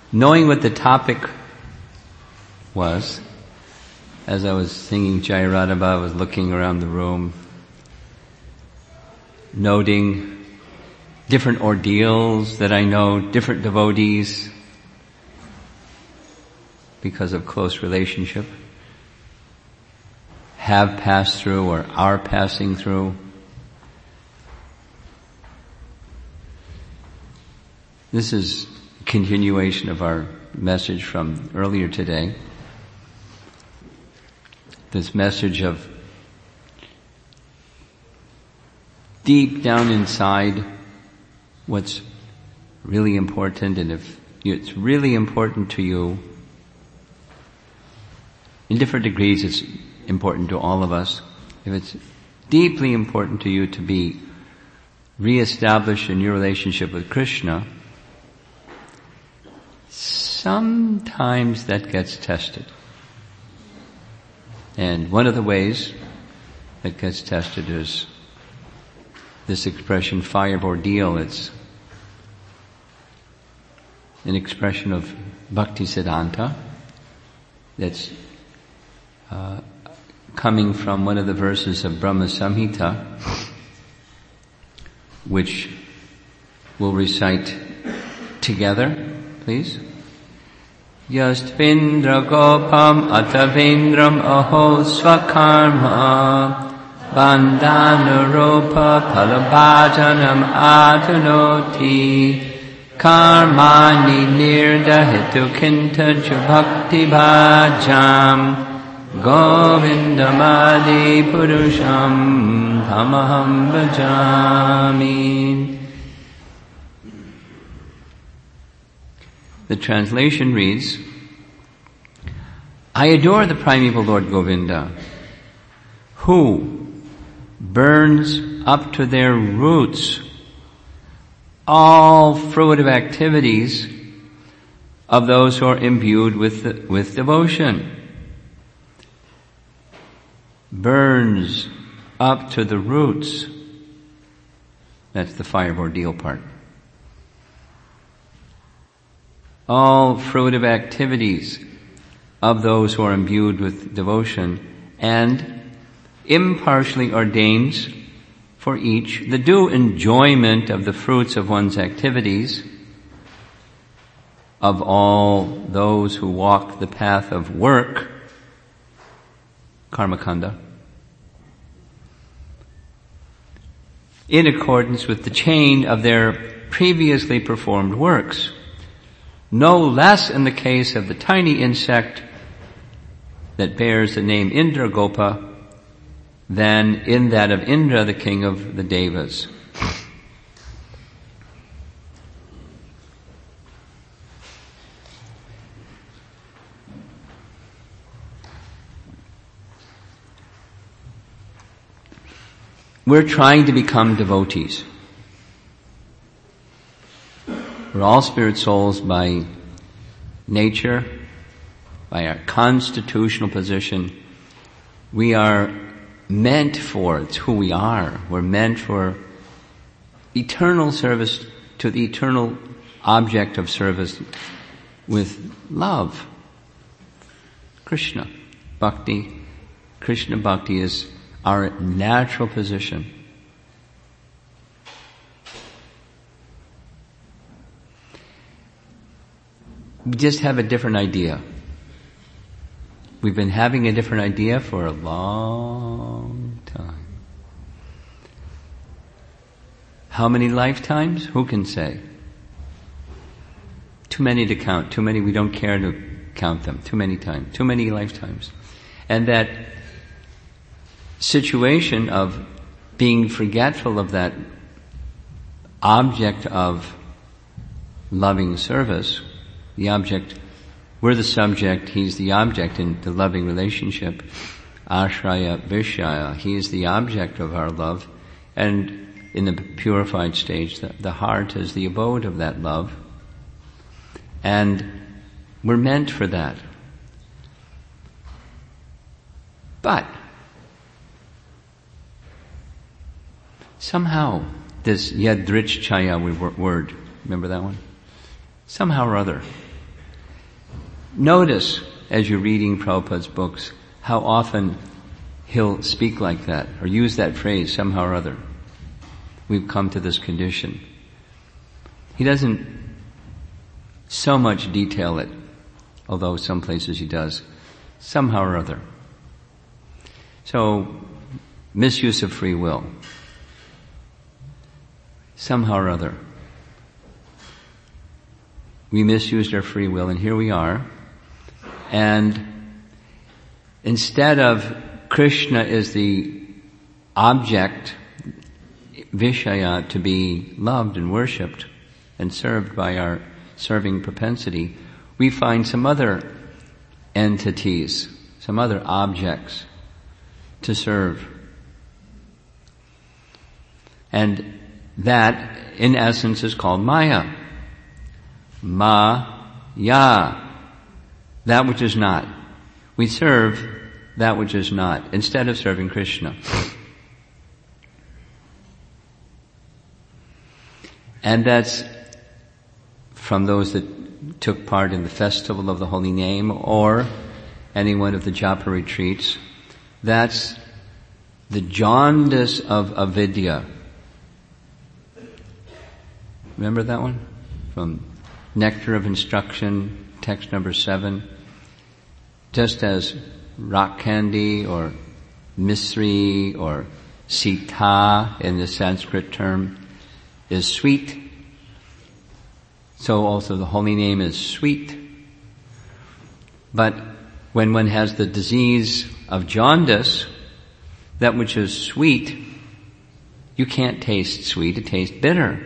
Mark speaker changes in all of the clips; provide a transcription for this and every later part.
Speaker 1: knowing what the topic was, as I was singing Jai Radhabha, I was looking around the room, noting different ordeals that I know, different devotees, because of close relationship, have passed through or are passing through. This is a continuation of our message from earlier today. This message of deep down inside what's really important, and if it's really important to you, in different degrees it's important to all of us. If it's deeply important to you to be reestablished in your relationship with Krishna, sometimes that gets tested. And one of the ways that gets tested is this expression, fire ordeal. It's an expression of Bhaktisiddhanta that's coming from one of the verses of Brahma Samhita, which we'll recite together, please. Yastvindra gopam atavindram aho svakarma bandhanurupa palabhajanam adunoti karmani nirdahitu kintachu bhakti bhajam govindamadi purusham tamaham bhajami. The translation reads, I adore the primeval Lord Govinda, who burns up to their roots all fruitive activities of those who are imbued with devotion. Burns up to the roots. That's the fire ordeal part. All fruitive activities of those who are imbued with devotion, and impartially ordains for each the due enjoyment of the fruits of one's activities, of all those who walk the path of work, karmakanda, in accordance with the chain of their previously performed works. No less in the case of the tiny insect that bears the name Indragopa than in that of Indra, the king of the Devas. We're trying to become devotees. We're all spirit souls by nature, by our constitutional position. We are meant for, it's who we are. We're meant for eternal service to the eternal object of service with love. Krishna Bhakti. Krishna Bhakti is our natural position. We just have a different idea. We've been having a different idea for a long time. How many lifetimes? Who can say? Too many to count. Too many, we don't care to count them. Too many times. Too many lifetimes. And that situation of being forgetful of that object of loving service, the object, we're the subject, he's the object in the loving relationship. Ashraya Vishaya, he is the object of our love. And in the purified stage, the heart is the abode of that love. And we're meant for that. But somehow, this yadrichchaya word, remember that one? Somehow or other, Notice, as you're reading Prabhupada's books, how often he'll speak like that, or use that phrase somehow or other. We've come to this condition. He doesn't so much detail it, although some places he does, somehow or other. So, misuse of free will. Somehow or other. We misused our free will, and here we are. And instead of Krishna is the object, Vishaya, to be loved and worshipped and served by our serving propensity, we find some other entities, some other objects to serve. And that, in essence, is called Maya. Maya. That which is not. We serve that which is not, instead of serving Krishna. And that's from those that took part in the Festival of the Holy Name or any one of the japa retreats. That's the jaundice of avidya. Remember that one? From Nectar of Instruction, text number 7. Just as rock candy or misri or sita in the Sanskrit term is sweet, so also the holy name is sweet. But when one has the disease of jaundice, that which is sweet, you can't taste sweet, it tastes bitter.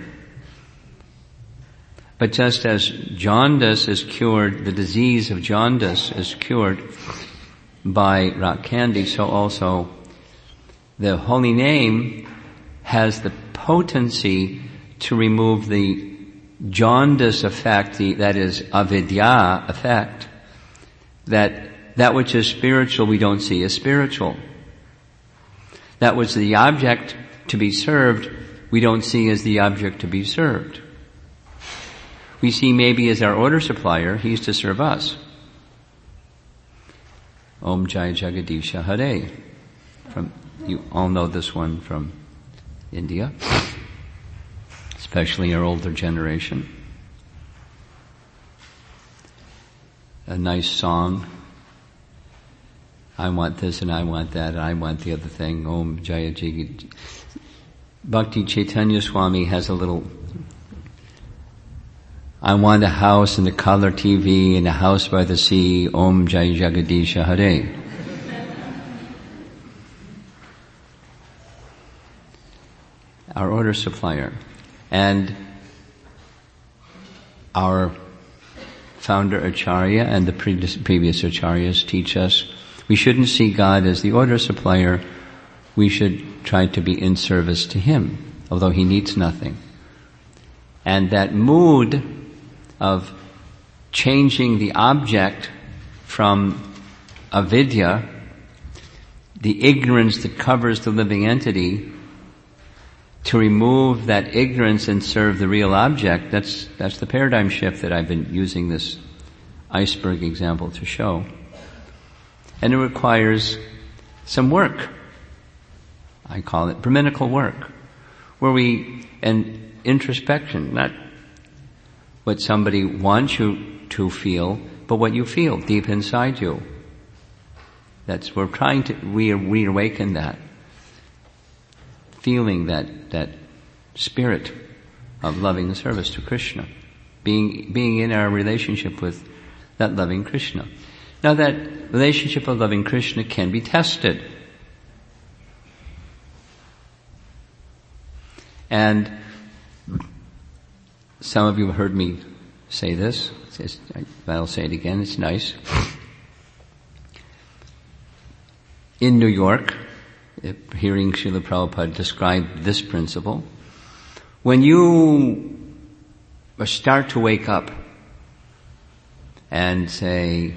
Speaker 1: But just as jaundice is cured, the disease of jaundice is cured by rock candy, so also the holy name has the potency to remove the jaundice effect, that is avidya effect, that which is spiritual we don't see as spiritual. That which the object to be served we don't see as the object to be served. We see maybe as our order supplier, he's to serve us. Om Jai Jagadisha Hare. You all know this one from India, especially our older generation. A nice song. I want this and I want that and I want the other thing. Om Jaya Jagadisha. Bhakti Chaitanya Swami has a little, I want a house and a color TV and a house by the sea. Om Jai Jagadisha Hare. Our order supplier. And our founder Acharya and the previous Acharyas teach us we shouldn't see God as the order supplier. We should try to be in service to Him, although He needs nothing. And that mood of changing the object from avidya, the ignorance that covers the living entity, to remove that ignorance and serve the real object, that's the paradigm shift that I've been using this iceberg example to show. And it requires some work. I call it Brahminical work, and introspection, not what somebody wants you to feel, but what you feel deep inside you. We're trying to reawaken that feeling, that spirit of loving service to Krishna, being in our relationship with that loving Krishna. Now that relationship of loving Krishna can be tested. And some of you have heard me say this, but I'll say it again, it's nice. In New York, hearing Srila Prabhupada describe this principle, when you start to wake up and say,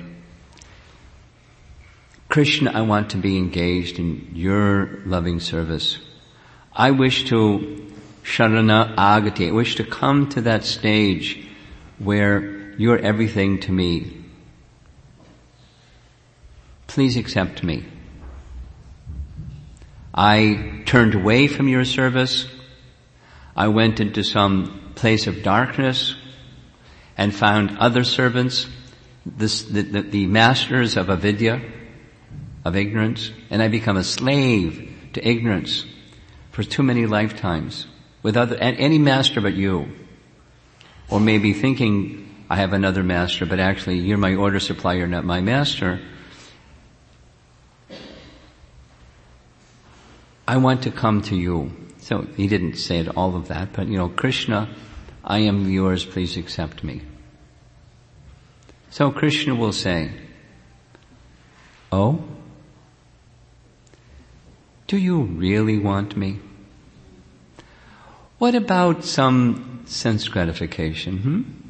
Speaker 1: Krishna, I want to be engaged in your loving service. I wish to Sharana Agati. I wish to come to that stage where you're everything to me. please accept me. I turned away from your service. I went into some place of darkness and found other servants, the masters of avidya, of ignorance, and I become a slave to ignorance for too many lifetimes with any master but you. Or maybe thinking I have another master, but actually you're my order supplier, not my master. I want to come to you. So he didn't say all of that, but Krishna, I am yours, please accept me. So Krishna will say, oh, do you really want me? What about some sense gratification,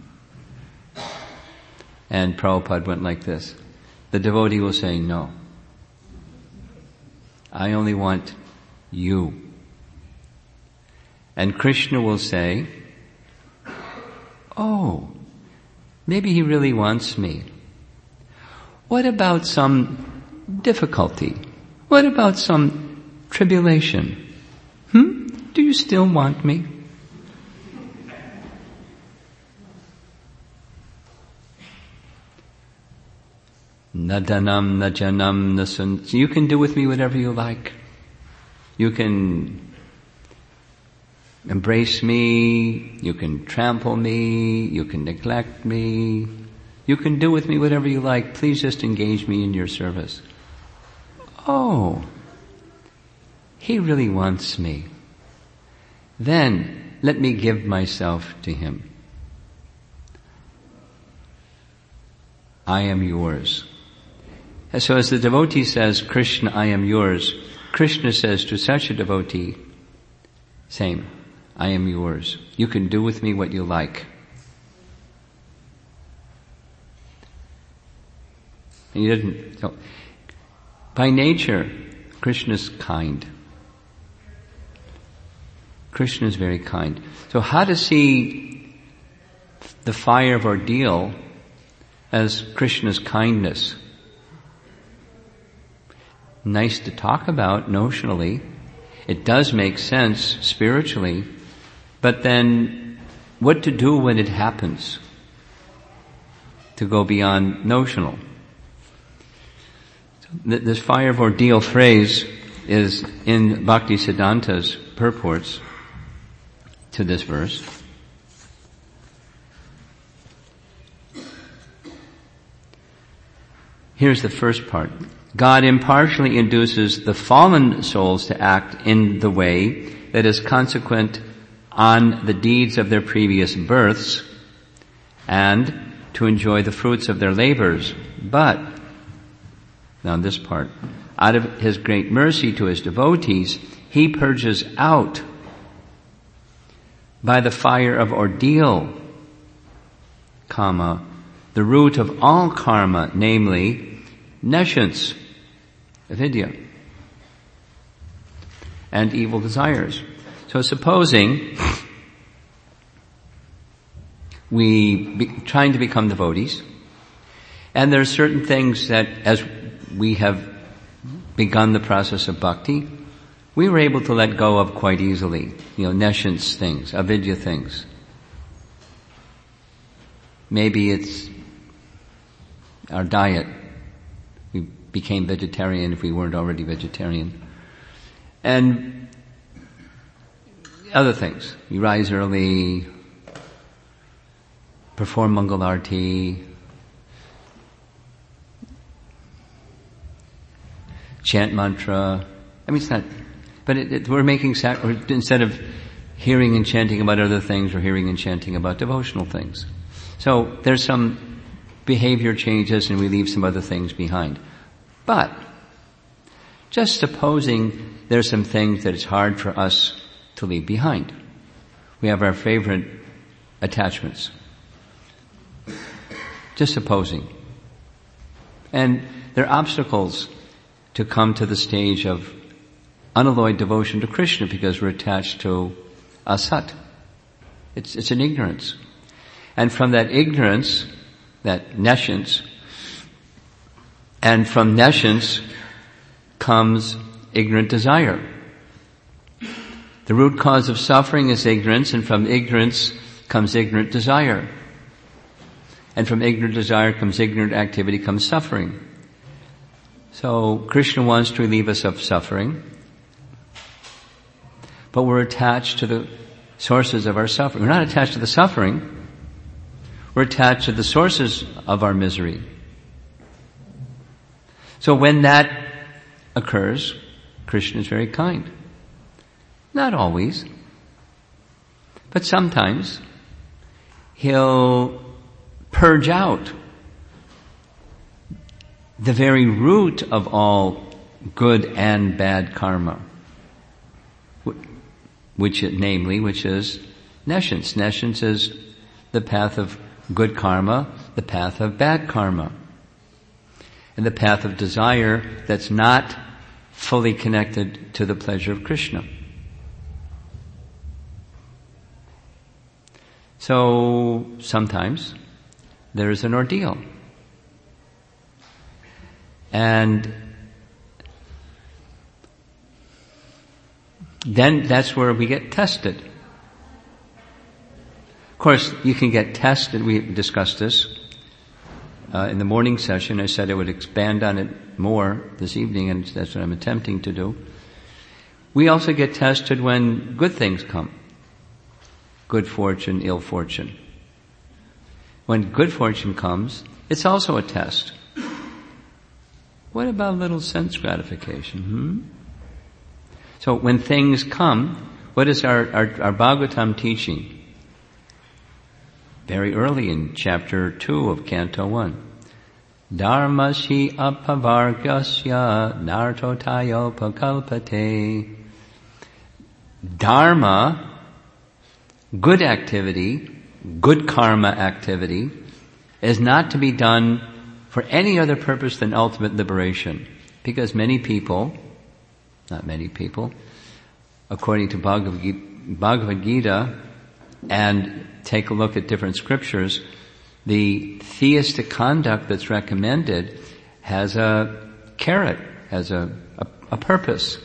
Speaker 1: And Prabhupada went like this. The devotee will say, no. I only want you. And Krishna will say, oh, maybe he really wants me. What about some difficulty? What about some tribulation? Do you still want me? Nadanam, najanam, nasun. So you can do with me whatever you like. You can embrace me, you can trample me, you can neglect me, you can do with me whatever you like. Please just engage me in your service. Oh, he really wants me. Then let me give myself to him. I am yours. So as the devotee says, Krishna, I am yours, Krishna says to such a devotee, same, I am yours. You can do with me what you like. And he didn't. So, by nature, Krishna is kind. Krishna is very kind. So how to see the fire of ordeal as Krishna's kindness? Nice to talk about notionally. It does make sense spiritually. But then, what to do when it happens? To go beyond notional. This fire of ordeal phrase is in Bhaktisiddhanta's purports to this verse. Here's the first part. God impartially induces the fallen souls to act in the way that is consequent on the deeds of their previous births and to enjoy the fruits of their labors. But, now this part, out of his great mercy to his devotees, he purges out by the fire of ordeal, the root of all karma, namely nescience, avidya, and evil desires. So supposing trying to become devotees, and there are certain things that as we have begun the process of bhakti, we were able to let go of quite easily, nescience things, avidya things. Maybe it's our diet. We became vegetarian if we weren't already vegetarian. And other things. You rise early, perform Mangal Arati, chant mantra. I mean, it's not, but we're making, instead of hearing and chanting about other things, we're hearing and chanting about devotional things. So there's some behavior changes and we leave some other things behind. But, just supposing there's some things that it's hard for us to leave behind. We have our favorite attachments. Just supposing. And there are obstacles to come to the stage of unalloyed devotion to Krishna because we're attached to asat. It's an ignorance. And from that ignorance, that nescience, And from nescience comes ignorant desire. The root cause of suffering is ignorance, and from ignorance comes ignorant desire. And from ignorant desire comes ignorant activity, comes suffering. So Krishna wants to relieve us of suffering, but we're attached to the sources of our suffering. We're not attached to the suffering. We're attached to the sources of our misery. So when that occurs, Krishna is very kind. Not always, but sometimes he'll purge out the very root of all good and bad karma, which is nescience. Nescience is the path of good karma, the path of bad karma, and the path of desire that's not fully connected to the pleasure of Krishna. So sometimes there is an ordeal. And then that's where we get tested. Of course, you can get tested. We discussed this in the morning session. I said I would expand on it more this evening, and that's what I'm attempting to do. We also get tested when good things come. Good fortune, ill fortune. When good fortune comes, it's also a test. What about a little sense gratification? So when things come, what is our Bhagavatam teaching? Very early in chapter 2 of Canto 1. Dharmasi apavargasya nartotayopakalpate. Dharma, good activity, good karma activity, is not to be done for any other purpose than ultimate liberation. Because not many people, according to Bhagavad Gita, and take a look at different scriptures, the theistic conduct that's recommended has a carrot, has a purpose.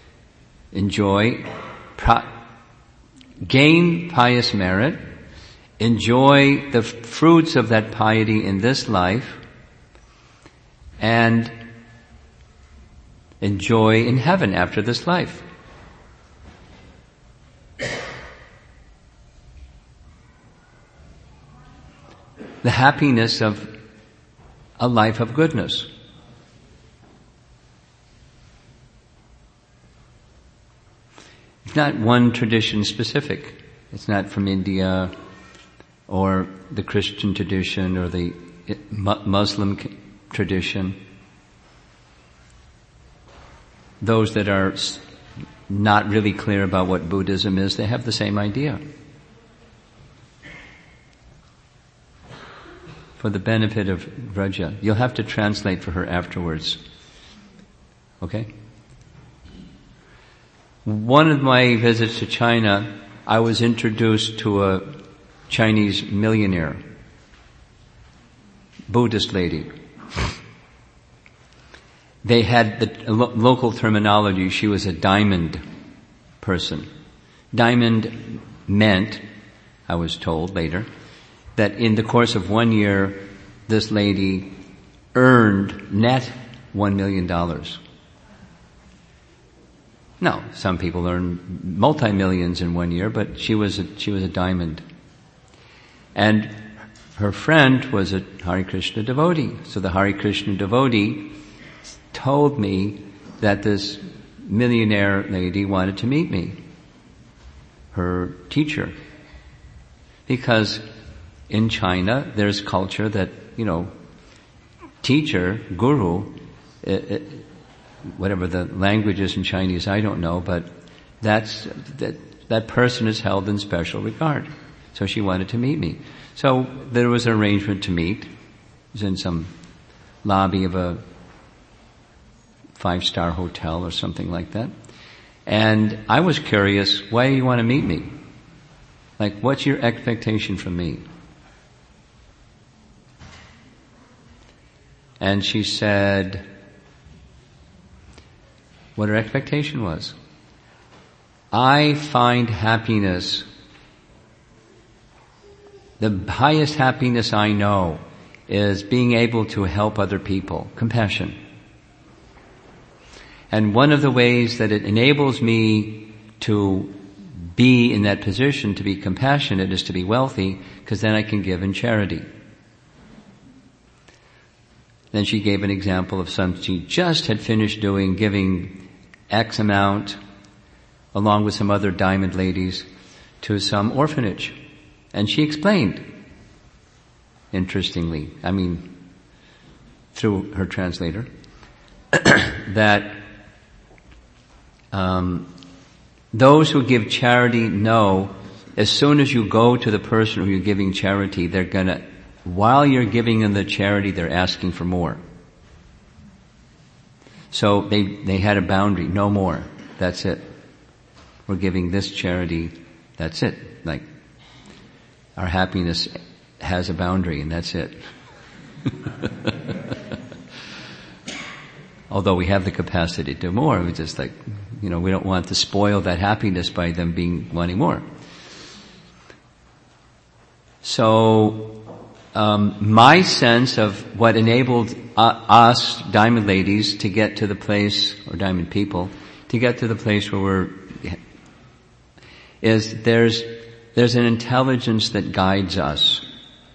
Speaker 1: Gain pious merit, enjoy the fruits of that piety in this life, and enjoy in heaven after this life. The happiness of a life of goodness. It's not one tradition specific. It's not from India or the Christian tradition or the Muslim tradition. Those that are not really clear about what Buddhism is, they have the same idea. For the benefit of Vraja. You'll have to translate for her afterwards. Okay? One of my visits to China, I was introduced to a Chinese millionaire, Buddhist lady. They had the local terminology. She was a diamond person. Diamond meant, I was told later, that in the course of 1 year, this lady earned net $1 million. Now, some people earn multi-millions in 1 year, but she was a diamond. And her friend was a Hare Krishna devotee. So the Hare Krishna devotee told me that this millionaire lady wanted to meet me, her teacher. Because in China, there's culture that, teacher, guru, whatever the language is in Chinese, I don't know, but that person is held in special regard. So she wanted to meet me. So there was an arrangement to meet. It was in some lobby of a 5-star hotel or something like that. And I was curious, why do you want to meet me? Like, what's your expectation from me? And she said what her expectation was. I find happiness, the highest happiness I know is being able to help other people, compassion. And one of the ways that it enables me to be in that position, to be compassionate, is to be wealthy, because then I can give in charity. Then she gave an example of something she just had finished doing, giving X amount, along with some other diamond ladies, to some orphanage. And she explained, interestingly, through her translator, that those who give charity know as soon as you go to the person who you're giving charity, they're gonna, while you're giving them the charity, they're asking for more. So they had a boundary, no more. That's it. We're giving this charity, that's it. Like, our happiness has a boundary and that's it. Although we have the capacity to do more, we just we don't want to spoil that happiness by them wanting more. So, my sense of what enabled us, diamond ladies, to get to the place, or diamond people, to get to the place where is there's an intelligence that guides us.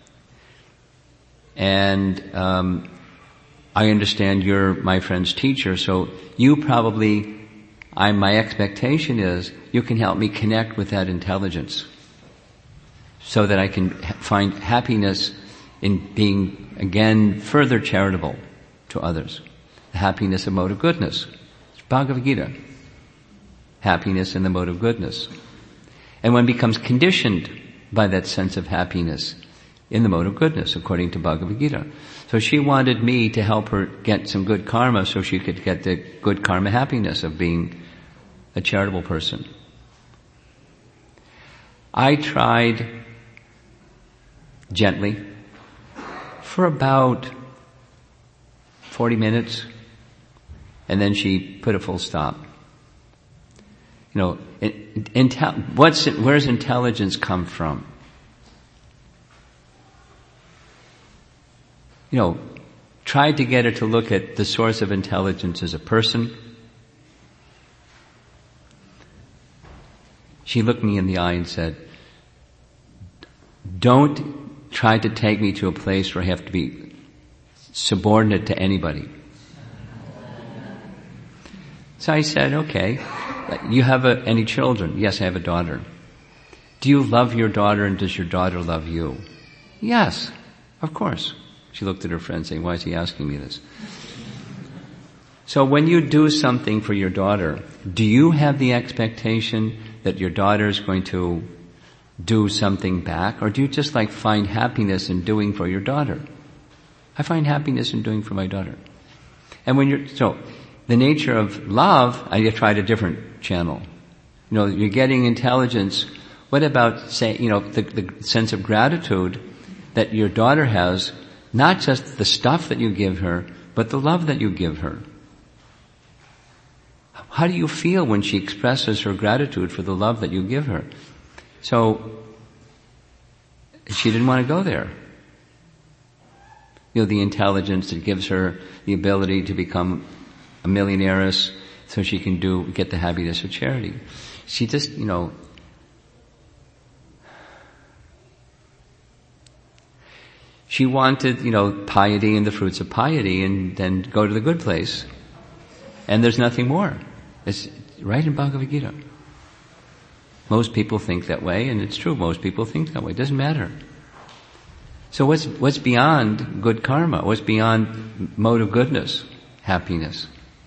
Speaker 1: And, I understand you're my friend's teacher, so you probably, my expectation is you can help me connect with that intelligence so that I can find happiness in being, again, further charitable to others. The happiness of mode of goodness. It's Bhagavad Gita. Happiness in the mode of goodness. And one becomes conditioned by that sense of happiness in the mode of goodness, according to Bhagavad Gita. So she wanted me to help her get some good karma so she could get the good karma happiness of being a charitable person. I tried gently for about 40 minutes, and then she put a full stop. Where's intelligence come from? Tried to get her to look at the source of intelligence as a person. She looked me in the eye and said, don't try to take me to a place where I have to be subordinate to anybody. So I said, okay, you have any children? Yes, I have a daughter. Do you love your daughter and does your daughter love you? Yes, of course. She looked at her friend saying, why is he asking me this? So when you do something for your daughter, do you have the expectation that your daughter is going to do something back? Or do you just find happiness in doing for your daughter? I find happiness in doing for my daughter. And the nature of love, I tried a different channel. You're getting intelligence. What about the sense of gratitude that your daughter has, not just the stuff that you give her, but the love that you give her? How do you feel when she expresses her gratitude for the love that you give her? So, she didn't want to go there. The intelligence that gives her the ability to become a millionaires so she can get the happiness of charity. She just, she wanted, piety and the fruits of piety and then go to the good place. And there's nothing more. It's right in Bhagavad Gita. Most people think that way, and it's true, most people think that way. It doesn't matter. So what's beyond good karma? What's beyond mode of goodness? Happiness.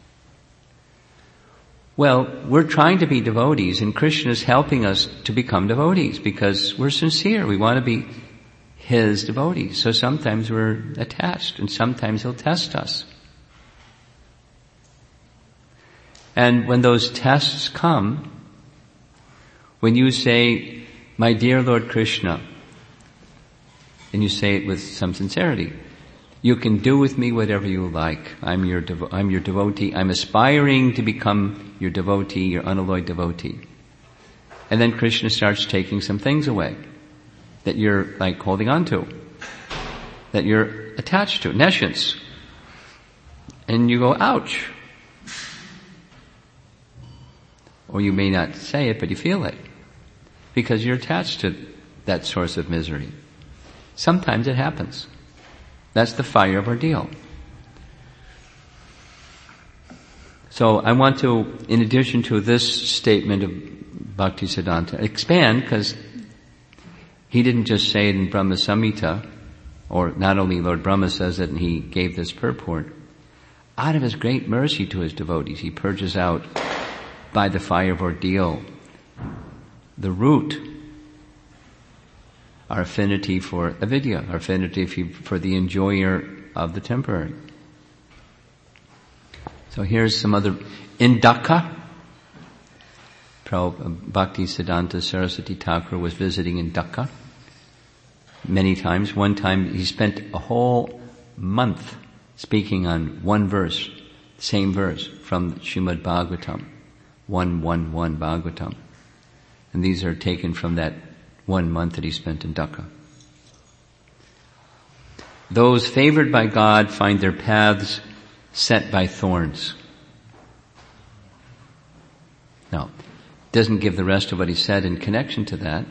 Speaker 1: Well, we're trying to be devotees, and Krishna is helping us to become devotees because we're sincere. We want to be His devotees. So sometimes we're attached, and sometimes He'll test us. And when those tests come, when you say, my dear Lord Krishna, and you say it with some sincerity, You can do with me whatever you like. I'm your devotee. I'm aspiring to become your devotee, your unalloyed devotee. And then Krishna starts taking some things away that you're like holding on to, that you're attached to, in essence. And you go, ouch. Or you may not say it, but you feel it. Because you're attached to that source of misery. Sometimes it happens. That's the fire of ordeal. So I want to, in addition to this statement of Bhaktisiddhanta, expand, because he didn't just say it in Brahma Samhita, or not only Lord Brahma says it and he gave this purport. Out of his great mercy to his devotees, he purges out by the fire of ordeal the root, our affinity for avidya, our affinity for the enjoyer of the temporary. So here's some other, in Dhaka, Bhaktisiddhanta Saraswati Thakur was visiting in Dhaka many times. One time he spent a whole month speaking on one verse, same verse from Srimad Bhagavatam, 111 Bhagavatam. And these are taken from that 1 month that he spent in Dhaka. Those favored by God find their paths set by thorns. Now, doesn't give the rest of what he said in connection to that.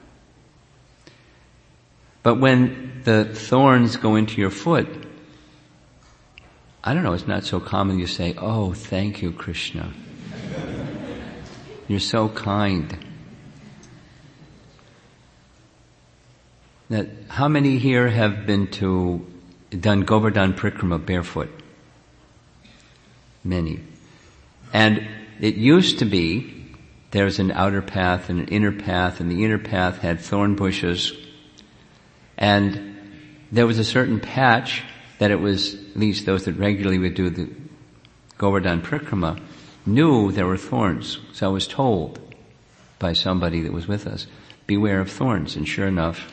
Speaker 1: But when the thorns go into your foot, I don't know, it's not so common you say, oh, thank you, Krishna. You're so kind. Now, how many here have done Govardhan Parikrama barefoot? Many. And it used to be, there's an outer path and an inner path, and the inner path had thorn bushes, and there was a certain patch that it was, at least those that regularly would do the Govardhan Parikrama, knew there were thorns. So I was told by somebody that was with us, beware of thorns. And sure enough,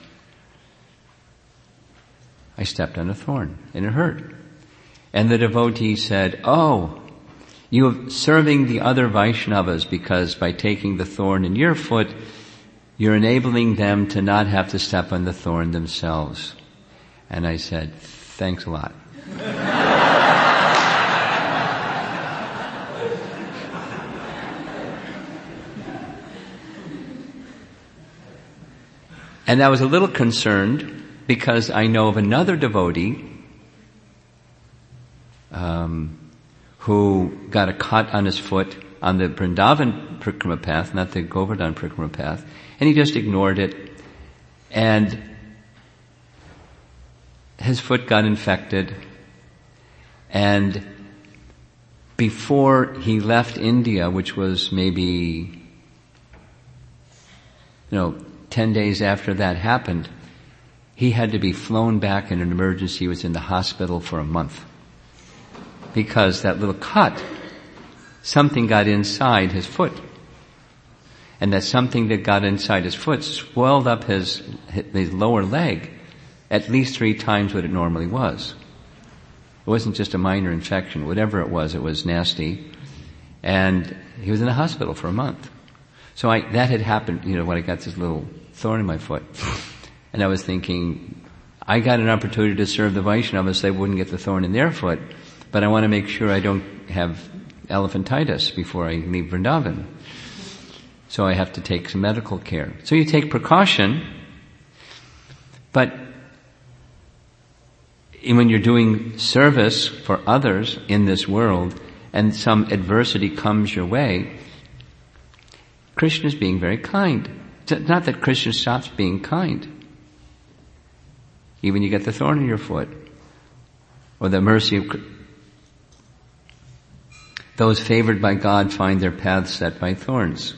Speaker 1: I stepped on a thorn, and it hurt. And the devotee said, oh, you're serving the other Vaishnavas because by taking the thorn in your foot, you're enabling them to not have to step on the thorn themselves. And I said, thanks a lot. And I was a little concerned because I know of another devotee who got a cut on his foot on the Vrindavan Parikrama path, not the Govardhan Parikrama path, and he just ignored it, and his foot got infected, and before he left India, which was maybe 10 days after that happened, he had to be flown back in an emergency. He was in the hospital for a month. Because that little cut, something got inside his foot. And that something that got inside his foot swelled up his lower leg at least 3 times what it normally was. It wasn't just a minor infection. Whatever it was nasty. And he was in the hospital for a month. So that had happened, when I got this little thorn in my foot. And I was thinking, I got an opportunity to serve the Vaishnavas, so they wouldn't get the thorn in their foot. But I want to make sure I don't have elephantitis before I leave Vrindavan. So I have to take some medical care. So you take precaution, but when you're doing service for others in this world and some adversity comes your way, Krishna's being very kind. It's not that Krishna stops being kind. Even you get the thorn in your foot, or the mercy of those favored by God find their paths set by thorns.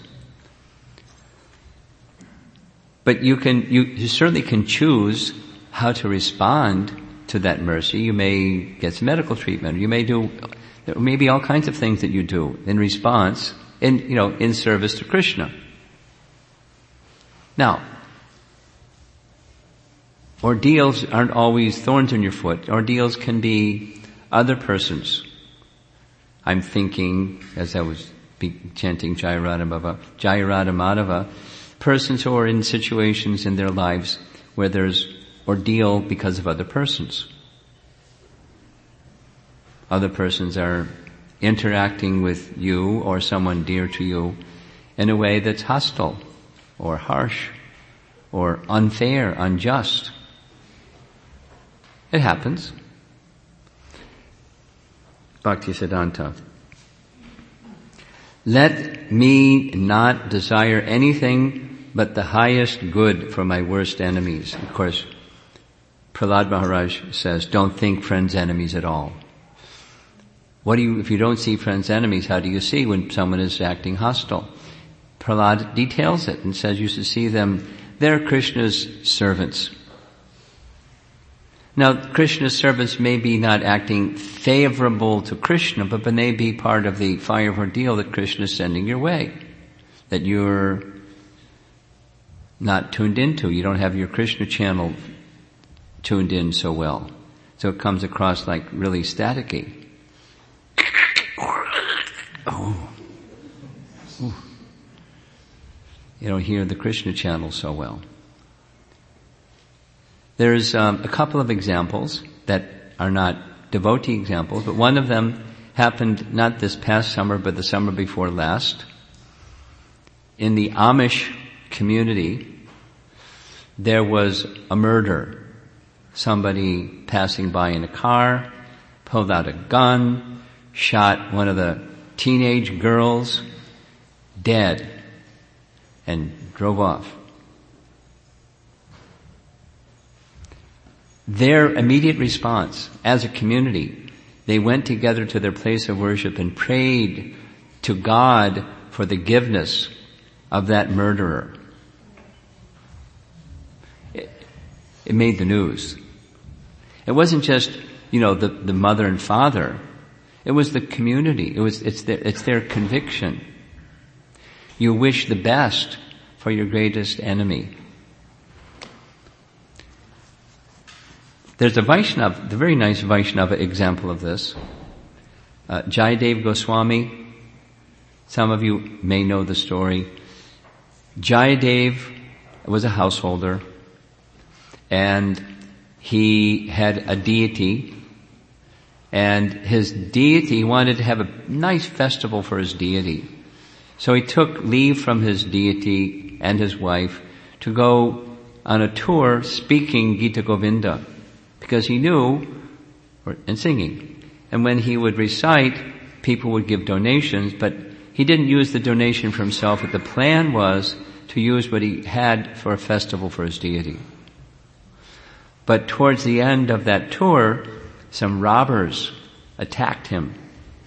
Speaker 1: But you certainly can choose how to respond to that mercy. You may get some medical treatment. There may be all kinds of things that you do in response, in service to Krishna. Now, ordeals aren't always thorns in your foot. Ordeals can be other persons. I'm thinking, as I was chanting Jayarada Madhava, persons who are in situations in their lives where there's ordeal because of other persons. Other persons are interacting with you or someone dear to you in a way that's hostile or harsh or unfair, unjust. It happens. Bhaktisiddhanta. Let me not desire anything but the highest good for my worst enemies. Of course, Prahlad Maharaj says, don't think friends, enemies at all. If you don't see friends, enemies, how do you see when someone is acting hostile? Prahlad details it and says you should see them, they're Krishna's servants. Now, Krishna's servants may be not acting favorable to Krishna, but may be part of the fire of ordeal that Krishna is sending your way, that you're not tuned into. You don't have your Krishna channel tuned in so well. So it comes across like really staticky. Oh. Ooh. You don't hear the Krishna channel so well. There's a couple of examples that are not devotee examples, but one of them happened not this past summer, but the summer before last. In the Amish community, there was a murder. Somebody passing by in a car, pulled out a gun, shot one of the teenage girls, dead, and drove off. Their immediate response, as a community, they went together to their place of worship and prayed to God for the forgiveness of that murderer. It made the news. It wasn't just, the mother and father. It was the community. It's their conviction. You wish the best for your greatest enemy. There's a Vaishnava, the very nice Vaishnava example of this. Jayadev Goswami. Some of you may know the story. Jayadev was a householder, and he had a deity, and his deity wanted to have a nice festival for his deity. So he took leave from his deity and his wife to go on a tour speaking Gita Govinda, because he knew, and singing. And when he would recite, people would give donations, but he didn't use the donation for himself, but the plan was to use what he had for a festival for his deity. But towards the end of that tour, some robbers attacked him.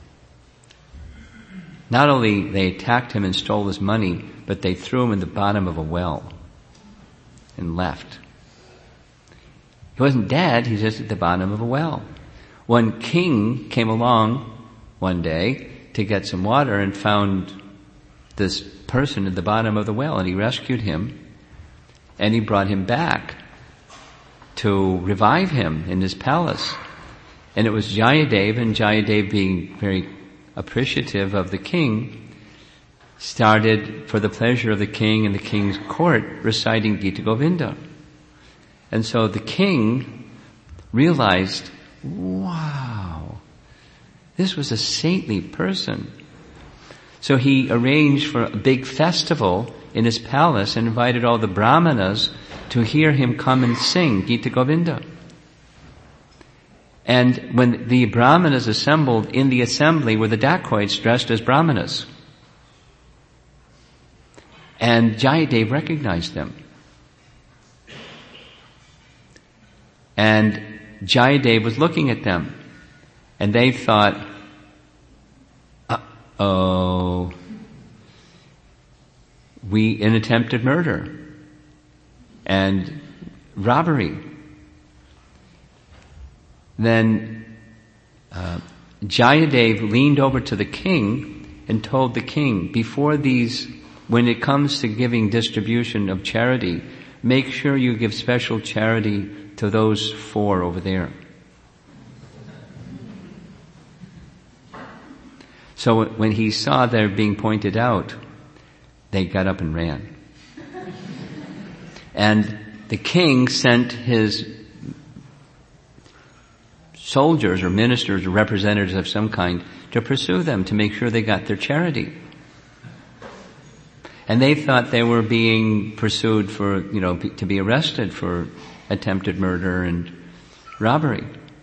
Speaker 1: Not only they attacked him and stole his money, but they threw him in the bottom of a well and left. He wasn't dead, he's just at the bottom of a well. One king came along one day to get some water and found this person at the bottom of the well, and he rescued him, and he brought him back to revive him in his palace. And it was Jayadev, and Jayadev, being very appreciative of the king, started, for the pleasure of the king and the king's court, reciting Gita Govinda. And so the king realized, wow, this was a saintly person. So he arranged for a big festival in his palace and invited all the brahmanas to hear him come and sing Gita Govinda. And when the brahmanas assembled, in the assembly were the dacoits dressed as brahmanas. And Jayadev recognized them. And Jayadev was looking at them, and they thought, we an attempted murder and robbery. Then Jayadev leaned over to the king and told the king, when it comes to giving distribution of charity, make sure you give special charity to those 4 over there. So when he saw they're being pointed out, they got up and ran. And the king sent his soldiers or ministers or representatives of some kind to pursue them to make sure they got their charity. And they thought they were being pursued for, to be arrested for attempted murder and robbery.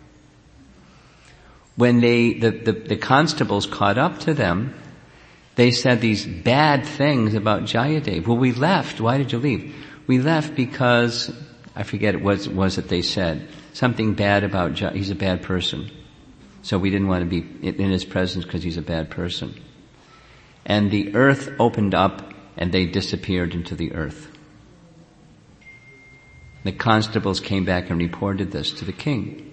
Speaker 1: When the constables caught up to them, they said these bad things about Jayadev. Well, we left. Why did you leave? We left because, I forget what was it they said. Something bad about he's a bad person. So we didn't want to be in his presence because he's a bad person. And the earth opened up and they disappeared into the earth. The constables came back and reported this to the king.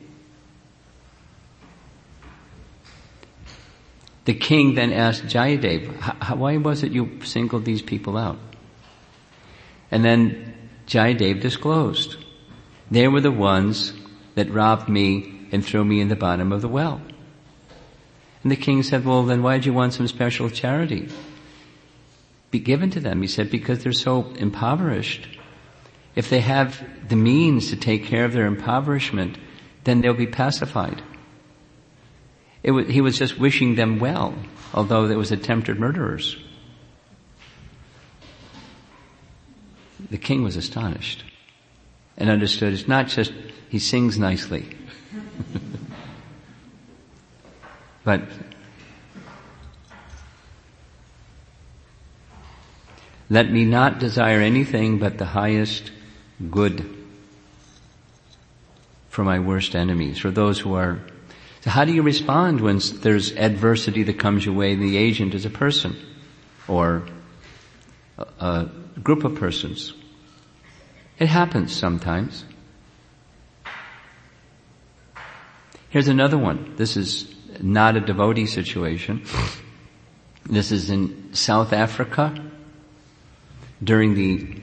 Speaker 1: The king then asked Jayadev, why was it you singled these people out? And then Jayadev disclosed. They were the ones that robbed me and threw me in the bottom of the well. And the king said, well, then why did you want some special charity be given to them? He said, because they're so impoverished. If they have the means to take care of their impoverishment, then they'll be pacified. He was just wishing them well, although they was attempted murderers. The king was astonished and understood it's not just he sings nicely, but let me not desire anything but the highest good for my worst enemies, for those who are. So how do you respond when there's adversity that comes your way? The agent is a person or a group of persons. It happens sometimes. Here's another one. This is not a devotee situation. This is in South Africa during the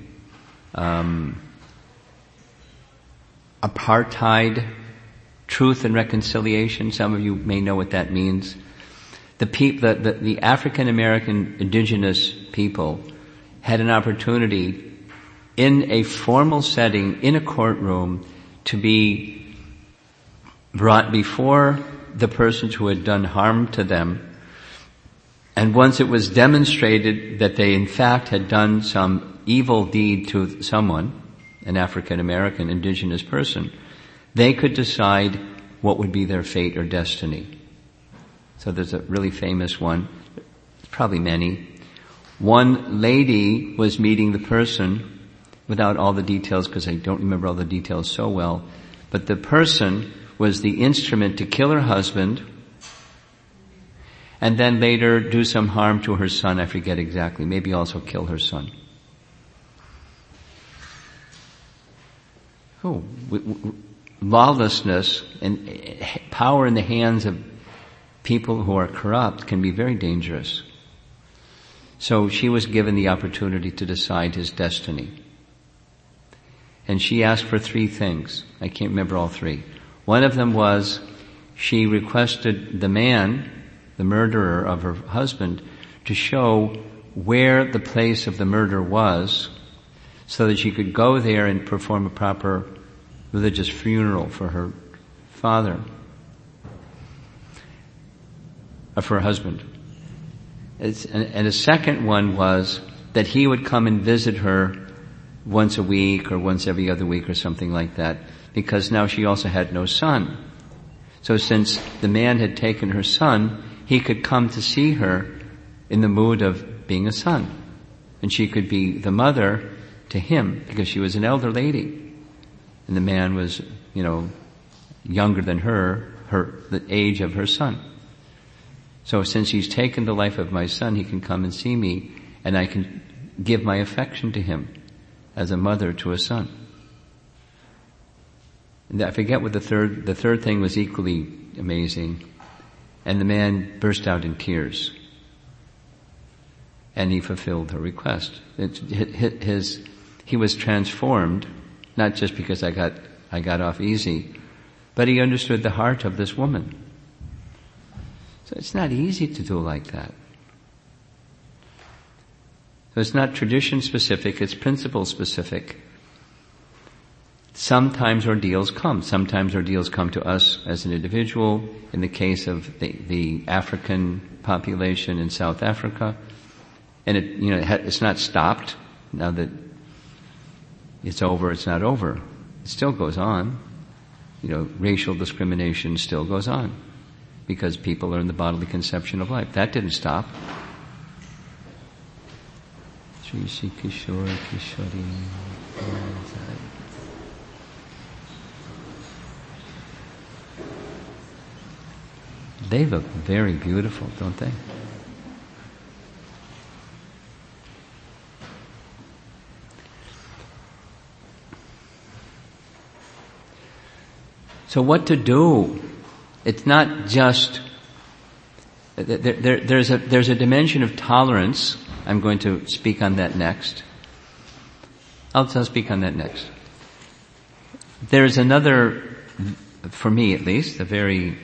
Speaker 1: apartheid Truth and Reconciliation. Some of you may know what that means. The African American indigenous people had an opportunity in a formal setting, in a courtroom, to be brought before the persons who had done harm to them. And once it was demonstrated that they in fact had done some evil deed to someone, an African American indigenous person, they could decide what would be their fate or destiny. So there's a really famous one, probably many. One lady was meeting the person, without all the details because I don't remember all the details so well, but the person was the instrument to kill her husband and then later do some harm to her son. I forget exactly, maybe also kill her son. Lawlessness and power in the hands of people who are corrupt can be very dangerous. So she was given the opportunity to decide his destiny. And she asked for 3 things. I can't remember all 3. One of them was she requested the man, the murderer of her husband, to show where the place of the murder was so that she could go there and perform a proper religious funeral for her father, for her husband. And a second one was that he would come and visit her once a week or once every other week or something like that, because now she also had no son. So since the man had taken her son, he could come to see her in the mood of being a son. And she could be the mother to him because she was an elder lady. And the man was, younger than her, the age of her son. So since he's taken the life of my son, he can come and see me and I can give my affection to him as a mother to a son. And I forget what the third thing was equally amazing. And the man burst out in tears. And he fulfilled her request. His he was transformed, not just because I got off easy, but he understood the heart of this woman. So it's not easy to do like that. So it's not tradition specific, it's principle specific. Sometimes ordeals come. Sometimes ordeals come to us as an individual. In the case of the African population in South Africa, and it's not stopped. Now that it's over, it's not over. It still goes on. Racial discrimination still goes on because people are in the bodily conception of life. That didn't stop. Shri Shri Kishore Kishori. They look very beautiful, don't they? So what to do? It's not just there's a dimension of tolerance. I'm going to speak on that next. I'll speak on that next. There's another, for me at least, a very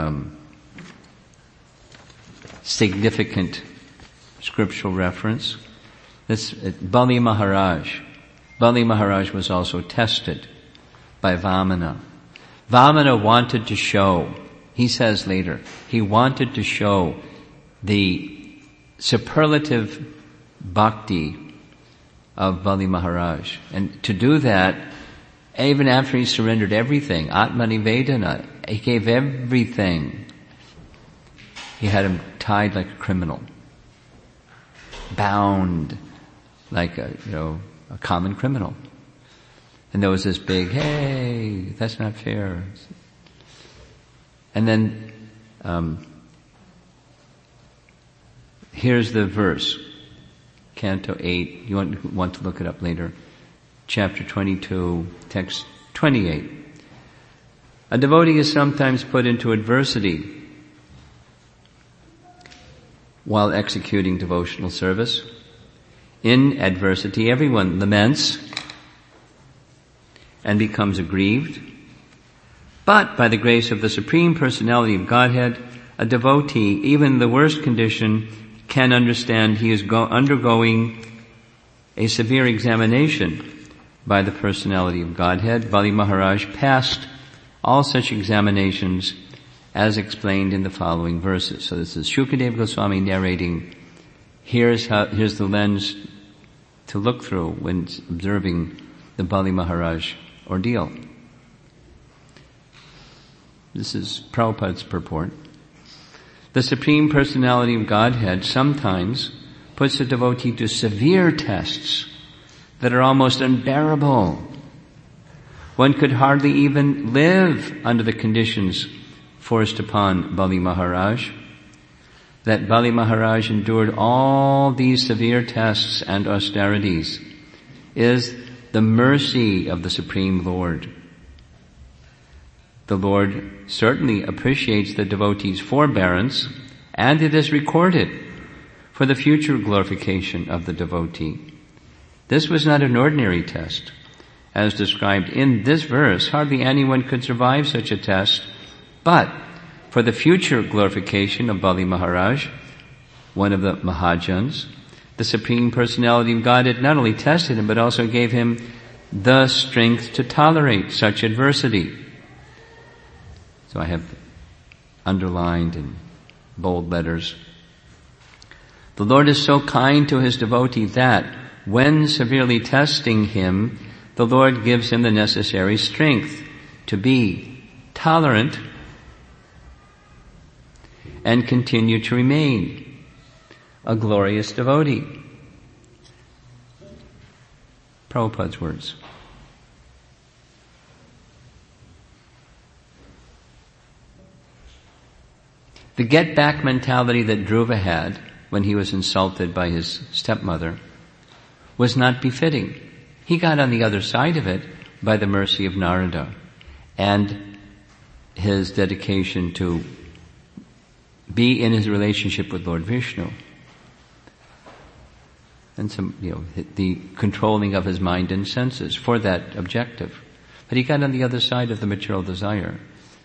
Speaker 1: significant scriptural reference. This Bali Maharaj. Bali Maharaj was also tested by Vamana. Vamana wanted to show, he says later, he wanted to show the superlative bhakti of Bali Maharaj. And to do that, even after he surrendered everything, Atmanivedana, he gave everything. He had him tied like a criminal, bound like a common criminal. And there was this big, hey, that's not fair. And then, here's the verse, Canto 8, you want to look it up later, chapter 22, text 28. A devotee is sometimes put into adversity while executing devotional service. In adversity, everyone laments and becomes aggrieved. But by the grace of the Supreme Personality of Godhead, a devotee, even in the worst condition, can understand he is undergoing a severe examination by the Personality of Godhead. Bali Maharaj passed all such examinations as explained in the following verses. So this is Shukadeva Goswami narrating, here's the lens to look through when observing the Bali Maharaj ordeal. This is Prabhupada's purport. The Supreme Personality of Godhead sometimes puts a devotee to severe tests that are almost unbearable. One could hardly even live under the conditions forced upon Bali Maharaj. That Bali Maharaj endured all these severe tests and austerities is the mercy of the Supreme Lord. The Lord certainly appreciates the devotee's forbearance, and it is recorded for the future glorification of the devotee. This was not an ordinary test. As described in this verse, hardly anyone could survive such a test, but for the future glorification of Bali Maharaj, one of the Mahajans, the Supreme Personality of Godhead not only tested him, but also gave him the strength to tolerate such adversity. So I have underlined in bold letters. The Lord is so kind to His devotee that, when severely testing him, the Lord gives him the necessary strength to be tolerant and continue to remain a glorious devotee. Prabhupada's words. The get-back mentality that Dhruva had when he was insulted by his stepmother was not befitting. He got on the other side of it by the mercy of Narada and his dedication to be in his relationship with Lord Vishnu. and the controlling of his mind and senses for that objective. But he got on the other side of the material desire.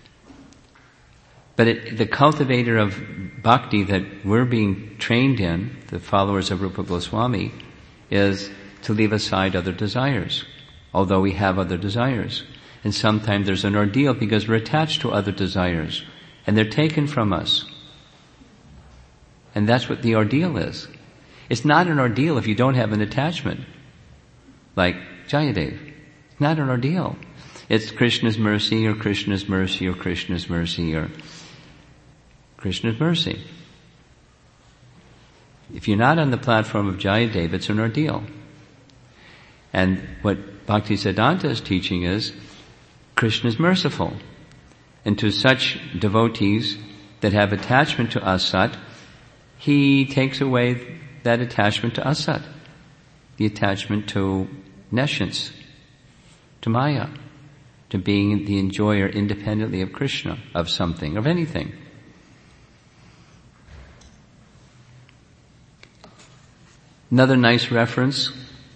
Speaker 1: But the cultivator of bhakti that we're being trained in, the followers of Rupa Goswami, is to leave aside other desires, although we have other desires. And sometimes there's an ordeal because we're attached to other desires, and they're taken from us. And that's what the ordeal is. It's not an ordeal if you don't have an attachment, like Jayadev. It's not an ordeal. It's Krishna's mercy, or Krishna's mercy, or Krishna's mercy, or Krishna's mercy. If you're not on the platform of Jayadev, it's an ordeal. And what Bhaktisiddhanta is teaching is Krishna is merciful. And to such devotees that have attachment to Asat, he takes away that attachment to Asat, the attachment to nescience, to Maya, to being the enjoyer independently of Krishna, of something, of anything. Another nice reference,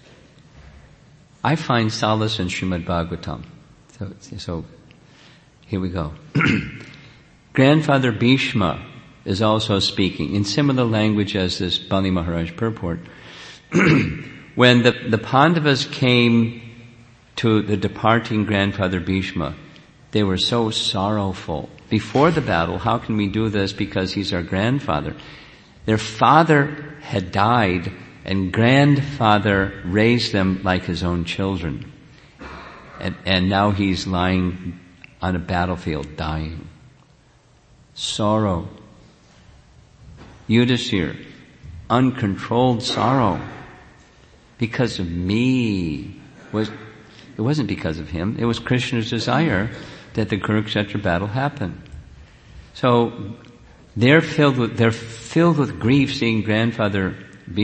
Speaker 1: I find solace in Srimad Bhagavatam. So here we go. Grandfather Bhishma is also speaking in similar language as this Bali Maharaj purport. When the Pandavas came to the departing grandfather Bhishma, they were so sorrowful. Before the battle, how can we do this? Because he's our grandfather. Their father had died, and grandfather raised them like his own children. And now he's lying on a battlefield dying. Sorrow. Yudhisthira, uncontrolled sorrow. Because of me. It wasn't because of him. It was Krishna's desire that the Kurukshetra battle happen. So they're filled with grief seeing Grandfather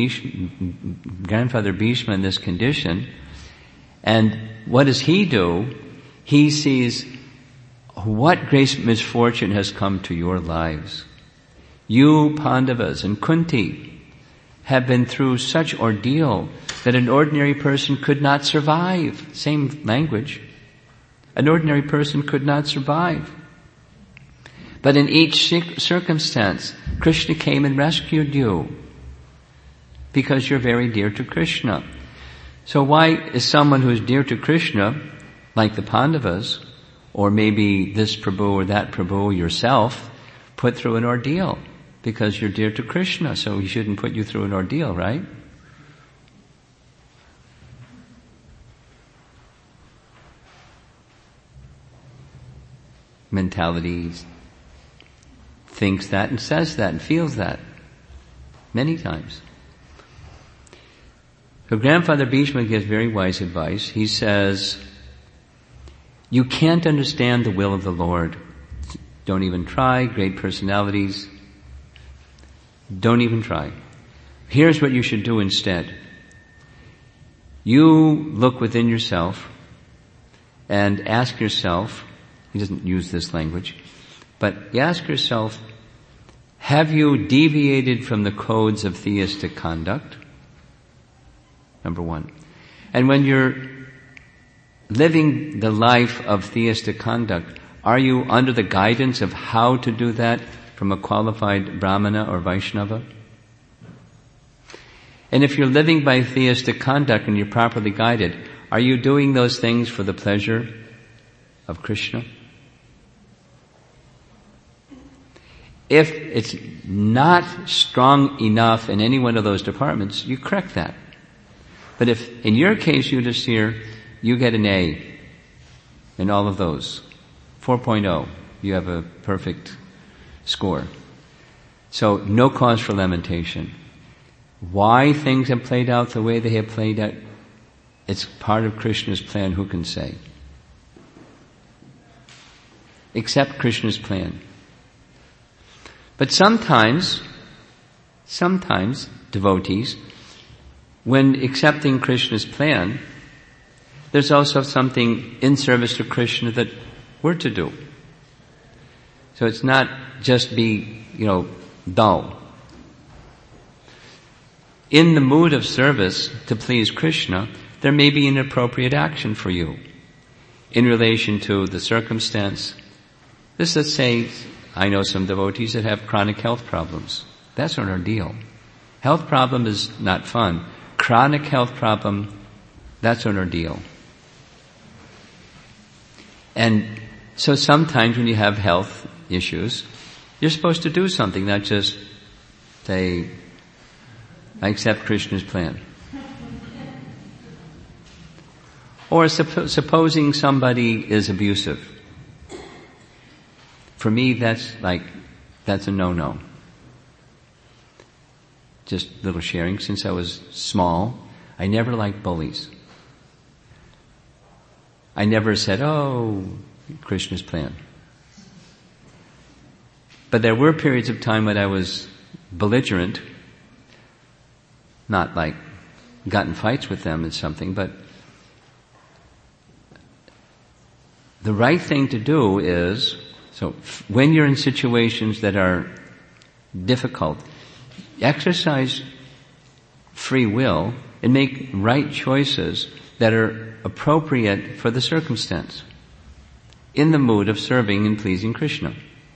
Speaker 1: Bhishma in this condition. And what does he do? He sees what great misfortune has come to your lives. You Pandavas and Kunti have been through such ordeal that an ordinary person could not survive. Same language. An ordinary person could not survive. But in each circumstance, Krishna came and rescued you because you're very dear to Krishna. So why is someone who's dear to Krishna, like the Pandavas, or maybe this Prabhu or that Prabhu yourself, put through an ordeal? Because you're dear to Krishna, so he shouldn't put you through an ordeal, right? Mentality thinks that and says that and feels that many times. So Grandfather Bhishma gives very wise advice. He says, you can't understand the will of the Lord. Don't even try. Great personalities. Don't even try. Here's what you should do instead. You look within yourself and ask yourself, he doesn't use this language, but you ask yourself, have you deviated from the codes of theistic conduct? Number one. And when you're living the life of theistic conduct, are you under the guidance of how to do that from a qualified Brahmana or Vaishnava? And if you're living by theistic conduct and you're properly guided, are you doing those things for the pleasure of Krishna? If it's not strong enough in any one of those departments, you correct that. But if, in your case, Yudhisthira, you get an A in all of those, 4.0, you have a perfect score. So, no cause for lamentation. Why things have played out the way they have played out, it's part of Krishna's plan, who can say? Accept Krishna's plan. But sometimes devotees, when accepting Krishna's plan, there's also something in service to Krishna that we're to do. So it's not just be, dull. in the mood of service to please Krishna, there may be an appropriate action for you in relation to the circumstance. Let's say, I know some devotees that have chronic health problems. That's an ordeal. Health problem is not fun. Chronic health problem, that's an ordeal. And so sometimes when you have health issues, you're supposed to do something, not just say, I accept Krishna's plan. Or supposing somebody is abusive. For me, that's a no-no. Just a little sharing. Since I was small, I never liked bullies. I never said, oh, Krishna's plan. But there were periods of time when I was belligerent, not like got in fights with them or something, but the right thing to do is, so when you're in situations that are difficult, exercise free will and make right choices that are appropriate for the circumstance in the mood of serving and pleasing Krishna.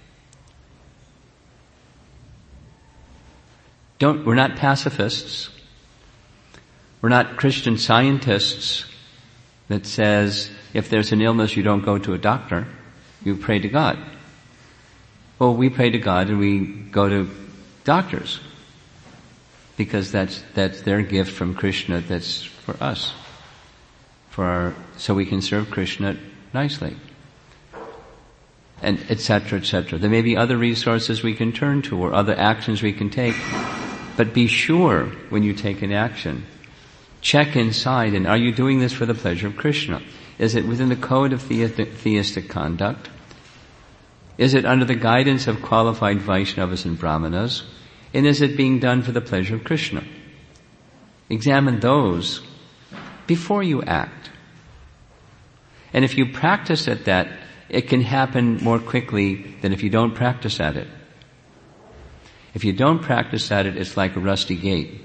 Speaker 1: We're not pacifists. We're not Christian Scientists that says if there's an illness you don't go to a doctor, you pray to God. Well, we pray to God and we go to doctors because that's their gift from Krishna that's for us, so we can serve Krishna nicely. And et cetera, et cetera. There may be other resources we can turn to or other actions we can take, but be sure when you take an action, check inside, and are you doing this for the pleasure of Krishna? Is it within the code of theistic conduct? Is it under the guidance of qualified Vaishnavas and Brahmanas? And is it being done for the pleasure of Krishna? Examine those before you act. And if you practice at that, it can happen more quickly than if you don't practice at it. If you don't practice at it, it's like a rusty gate.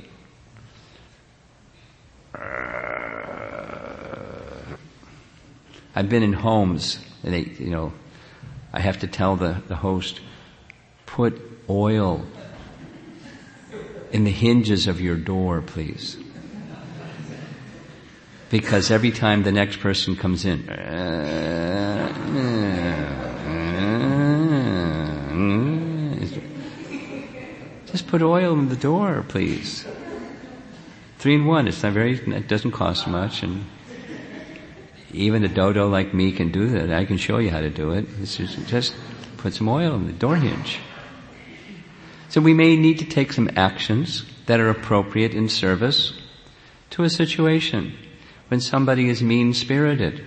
Speaker 1: I've been in homes, and I have to tell the host, put oil in the hinges of your door, please. Because every time the next person comes in, just put oil in the door, please. 3-in-1. It doesn't cost much, and even a dodo like me can do that. I can show you how to do it. Just put some oil in the door hinge. So we may need to take some actions that are appropriate in service to a situation when somebody is mean-spirited.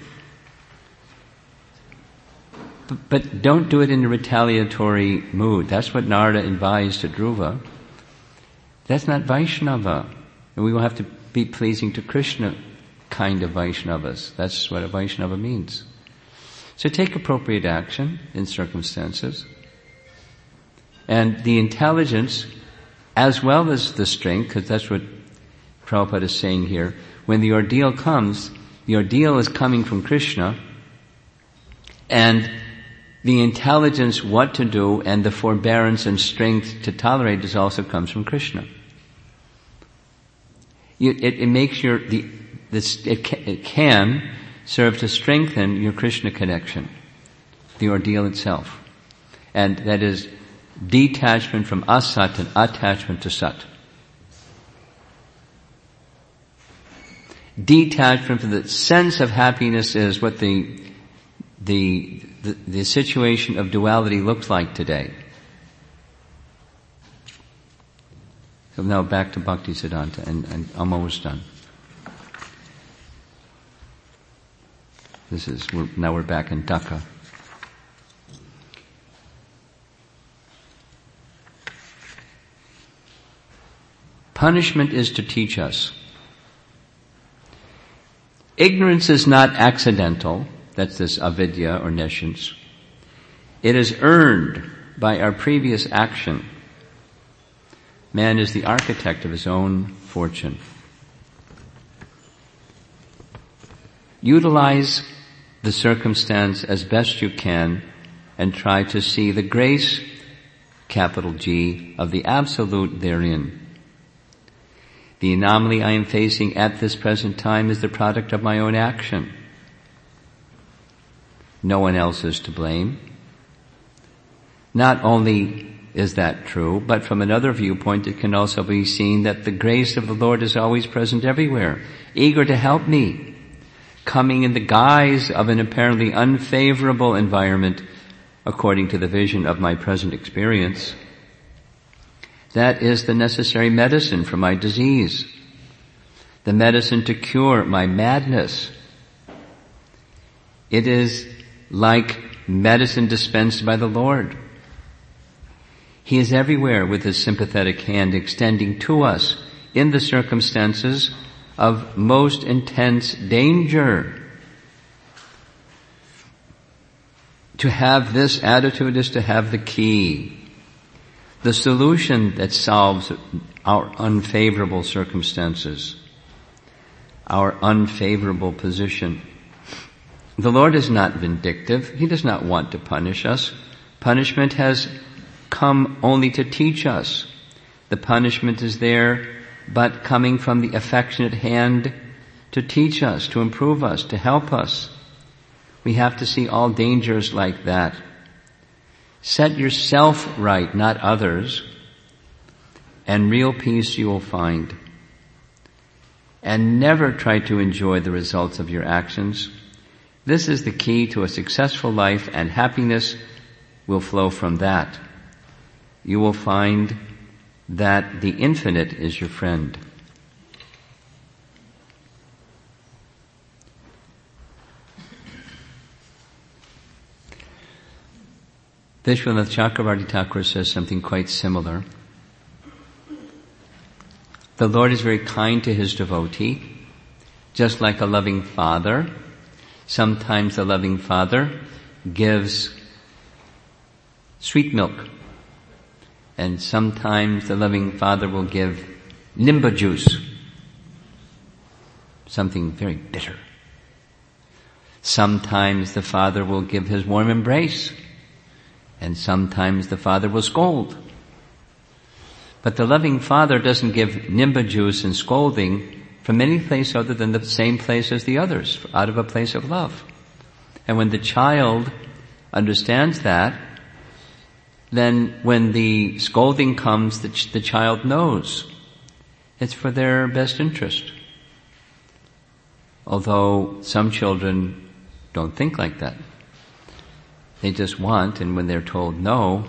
Speaker 1: But don't do it in a retaliatory mood. That's what Narada advised to Dhruva. That's not Vaishnava. And we will have to be pleasing to Krishna kind of Vaishnavas. That's what a Vaishnava means. So take appropriate action in circumstances. And the intelligence, as well as the strength, because that's what Prabhupada is saying here, when the ordeal comes, the ordeal is coming from Krishna, and the intelligence what to do and the forbearance and strength to tolerate also comes from Krishna. It makes it can serve to strengthen your Krishna connection, the ordeal itself. And that is detachment from asat and attachment to sat. Detachment from the sense of happiness is what the situation of duality looks like today. So now back to Bhakti Siddhanta, and I'm almost done. Now we're back in Dhaka. Punishment is to teach us. Ignorance is not accidental. That's this avidya or nescience. It is earned by our previous action. Man is the architect of his own fortune. Utilize the circumstance as best you can and try to see the grace, capital G, of the Absolute therein. The anomaly I am facing at this present time is the product of my own action. No one else is to blame. Not only is that true, but from another viewpoint it can also be seen that the grace of the Lord is always present everywhere, eager to help me, coming in the guise of an apparently unfavorable environment according to the vision of my present experience. That is the necessary medicine for my disease, the medicine to cure my madness. It is like medicine dispensed by the Lord. He is everywhere with his sympathetic hand extending to us in the circumstances of most intense danger. To have this attitude is to have the key, the solution that solves our unfavorable circumstances, our unfavorable position. The Lord is not vindictive. He does not want to punish us. Punishment has come only to teach us. The punishment is there, but coming from the affectionate hand to teach us, to improve us, to help us. We have to see all dangers like that. Set yourself right, not others, and real peace you will find. And never try to enjoy the results of your actions. This is the key to a successful life, and happiness will flow from that. You will find that the infinite is your friend. Vishwanath Chakravarti Thakur says something quite similar. The Lord is very kind to his devotee, just like a loving father. Sometimes the loving father gives sweet milk, and sometimes the loving father will give nimba juice, something very bitter. Sometimes the father will give his warm embrace, and sometimes the father will scold. But the loving father doesn't give nimba juice and scolding from any place other than the same place as the others, out of a place of love. And when the child understands that, then when the scolding comes, the child knows it's for their best interest. Although some children don't think like that. They just want, and when they're told no,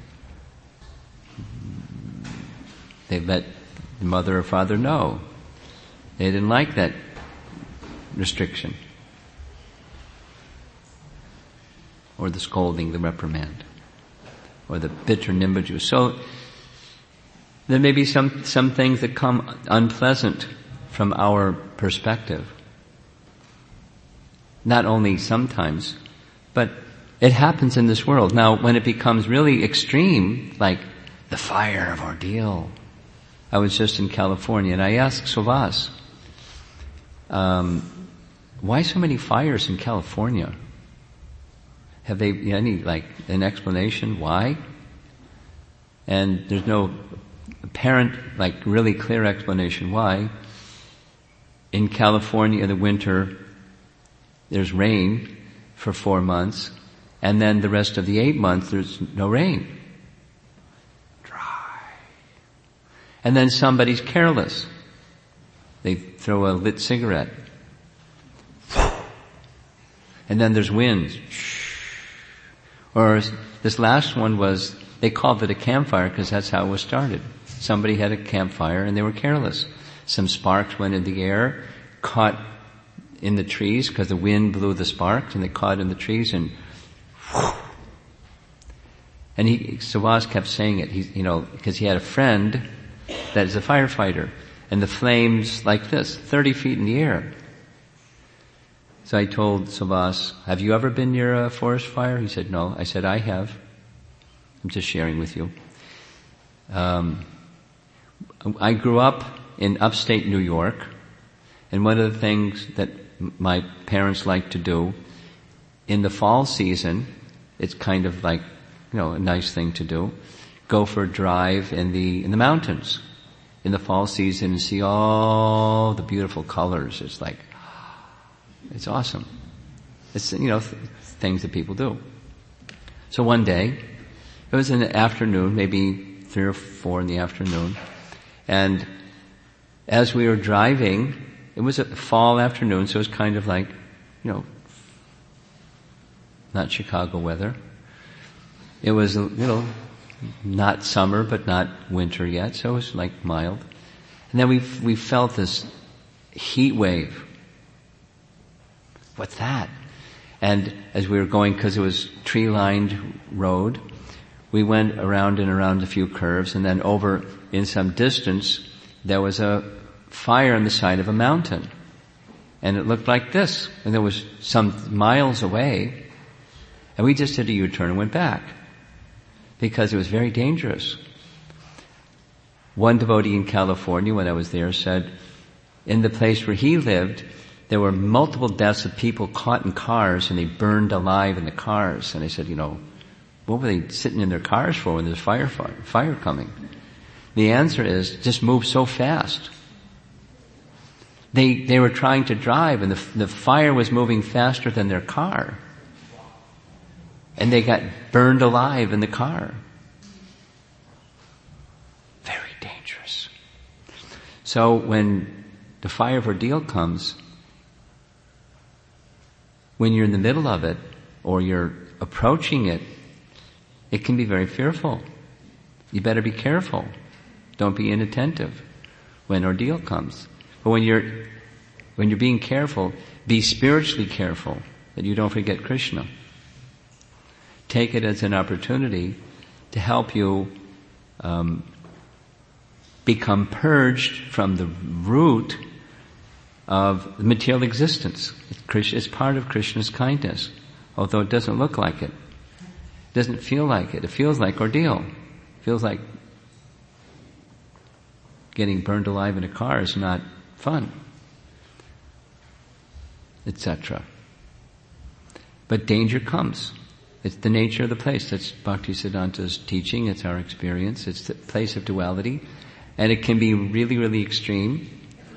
Speaker 1: they let the mother or father know. They didn't like that restriction, or the scolding, the reprimand, or the bitter nimba juice. So there may be some things that come unpleasant from our perspective. Not only sometimes, but it happens in this world. Now, when it becomes really extreme, like the fire of ordeal. I was just in California, and I asked Suvas, why so many fires in California? Have they any, an explanation why? And there's no apparent, really clear explanation why. In California in the winter, there's rain for 4 months, and then the rest of the 8 months there's no rain. Dry. And then somebody's careless. They throw a lit cigarette. And then there's winds. Or this last one was, they called it a campfire because that's how it was started. Somebody had a campfire and they were careless. Some sparks went in the air, caught in the trees because the wind blew the sparks, and they caught in the trees, and Suvas kept saying it, because he had a friend that is a firefighter, and the flames like this, 30 feet in the air. So I told Suvas, have you ever been near a forest fire? He said, no. I said, I have. I'm just sharing with you. I grew up in upstate New York, and one of the things that my parents liked to do in the fall season, it's kind of like, a nice thing to do, go for a drive in the mountains in the fall season and see all the beautiful colors. It's like, it's awesome. It's, things that people do. So one day, it was in the afternoon, maybe 3 or 4 in the afternoon, and as we were driving, it was a fall afternoon, so it was kind of like, not Chicago weather. It was, not summer, but not winter yet, so it was like mild. And then we felt this heat wave. What's that? And as we were going, because it was tree-lined road, we went around and around a few curves, and then over in some distance, there was a fire on the side of a mountain. And it looked like this. And there was some miles away, and we just did a U-turn and went back, because it was very dangerous. One devotee in California, when I was there, said in the place where he lived, there were multiple deaths of people caught in cars and they burned alive in the cars. And I said, what were they sitting in their cars for when there's fire coming? The answer is, just move so fast. They were trying to drive and the fire was moving faster than their car. And they got burned alive in the car. Very dangerous. So when the fire of ordeal comes, when you're in the middle of it, or you're approaching it, it can be very fearful. You better be careful. Don't be inattentive when ordeal comes. But when you're being careful, be spiritually careful that you don't forget Krishna. Take it as an opportunity to help you become purged from the root of material existence. It's part of Krishna's kindness, although it doesn't look like it. It doesn't feel like it. It feels like ordeal. It feels like getting burned alive in a car is not fun, etc. But danger comes. It's the nature of the place. That's Bhaktisiddhanta's teaching. It's our experience. It's the place of duality. And it can be really, really extreme.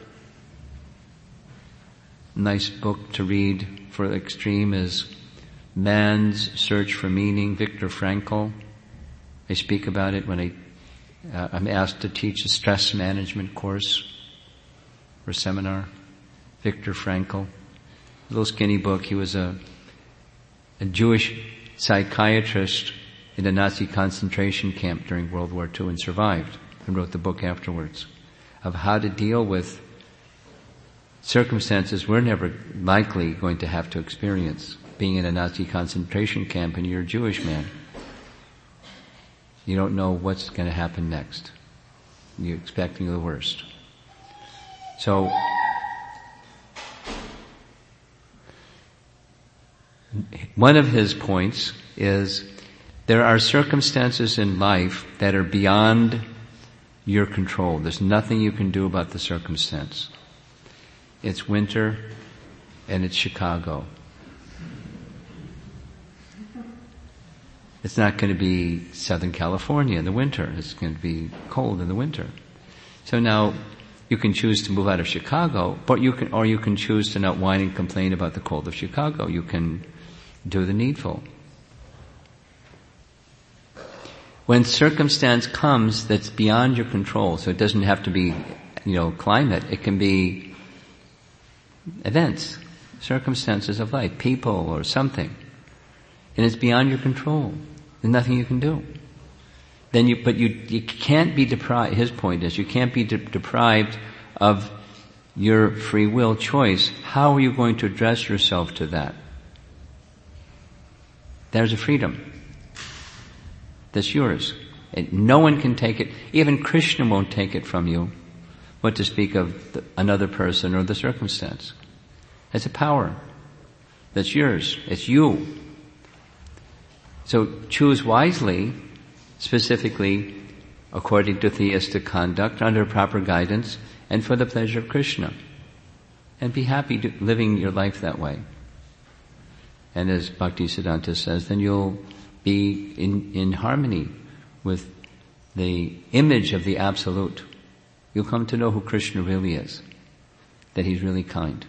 Speaker 1: Nice book to read for the extreme is Man's Search for Meaning, Viktor Frankl. I speak about it when I'm asked to teach a stress management course or seminar. Viktor Frankl. A little skinny book. He was a Jewish psychiatrist in a Nazi concentration camp during World War II and survived, and wrote the book afterwards of how to deal with circumstances we're never likely going to have to experience. Being in a Nazi concentration camp and you're a Jewish man, you don't know what's going to happen next. You're expecting the worst. So one of his points is there are circumstances in life that are beyond your control. There's nothing you can do about the circumstance. It's winter and it's Chicago. It's not going to be Southern California in the winter. It's going to be cold in the winter. So now you can choose to move out of Chicago, but you can choose to not whine and complain about the cold of Chicago. You can do the needful. When circumstance comes that's beyond your control, so it doesn't have to be, climate, it can be events, circumstances of life, people or something, and it's beyond your control. There's nothing you can do. Then you can't be deprived. His point is, you can't be deprived of your free will choice. How are you going to address yourself to that? There's a freedom that's yours. And no one can take it. Even Krishna won't take it from you. What to speak of another person or the circumstance. It's a power that's yours. It's you. So choose wisely, specifically according to theistic conduct, under proper guidance, and for the pleasure of Krishna. And be happy living your life that way. And as Bhaktisiddhanta says, then you'll be in harmony with the image of the Absolute. You'll come to know who Krishna really is, that he's really kind.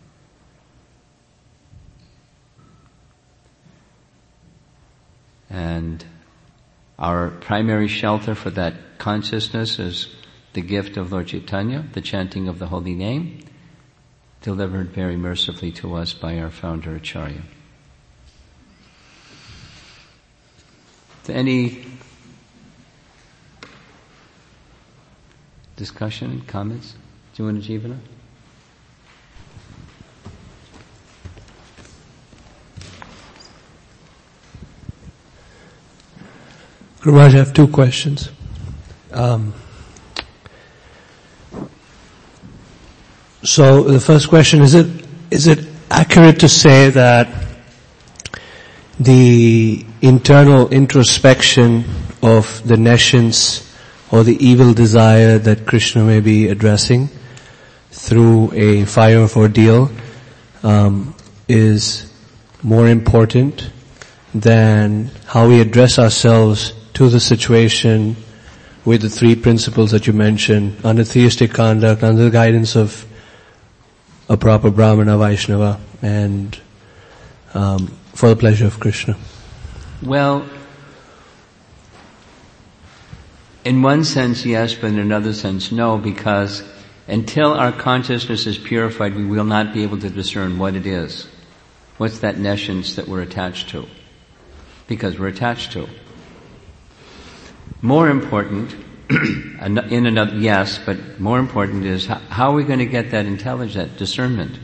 Speaker 1: And our primary shelter for that consciousness is the gift of Lord Chaitanya, the chanting of the holy name, delivered very mercifully to us by our founder Acharya. Any discussion, comments? Do you want to, Jivana?
Speaker 2: Guru Maharaj, I have two questions. So the first question, is it accurate to say that the internal introspection of the nescience or the evil desire that Krishna may be addressing through a fire of ordeal is more important than how we address ourselves to the situation with the three principles that you mentioned, under theistic conduct, under the guidance of a proper Brahmana, Vaishnava, and for the pleasure of Krishna?
Speaker 1: Well, in one sense, yes, but in another sense, no, because until our consciousness is purified, we will not be able to discern what it is. What's that nescience that we're attached to? Because we're attached to. More important, in another, yes, but more important is how are we going to get that intelligence, that discernment?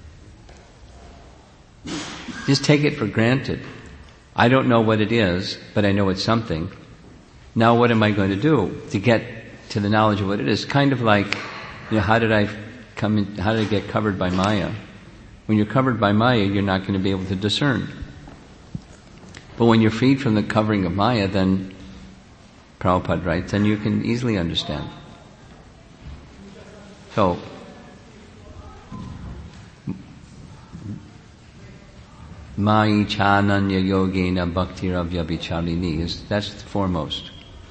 Speaker 1: Just take it for granted. I don't know what it is, but I know it's something. Now what am I going to do to get to the knowledge of what it is? Kind of like, how did I get covered by Maya? When you're covered by Maya, you're not going to be able to discern. But when you're freed from the covering of Maya, then, Prabhupada writes, then you can easily understand. So, Mai Chananya Yogena Bhakti Ravyabhichalini, that's the foremost.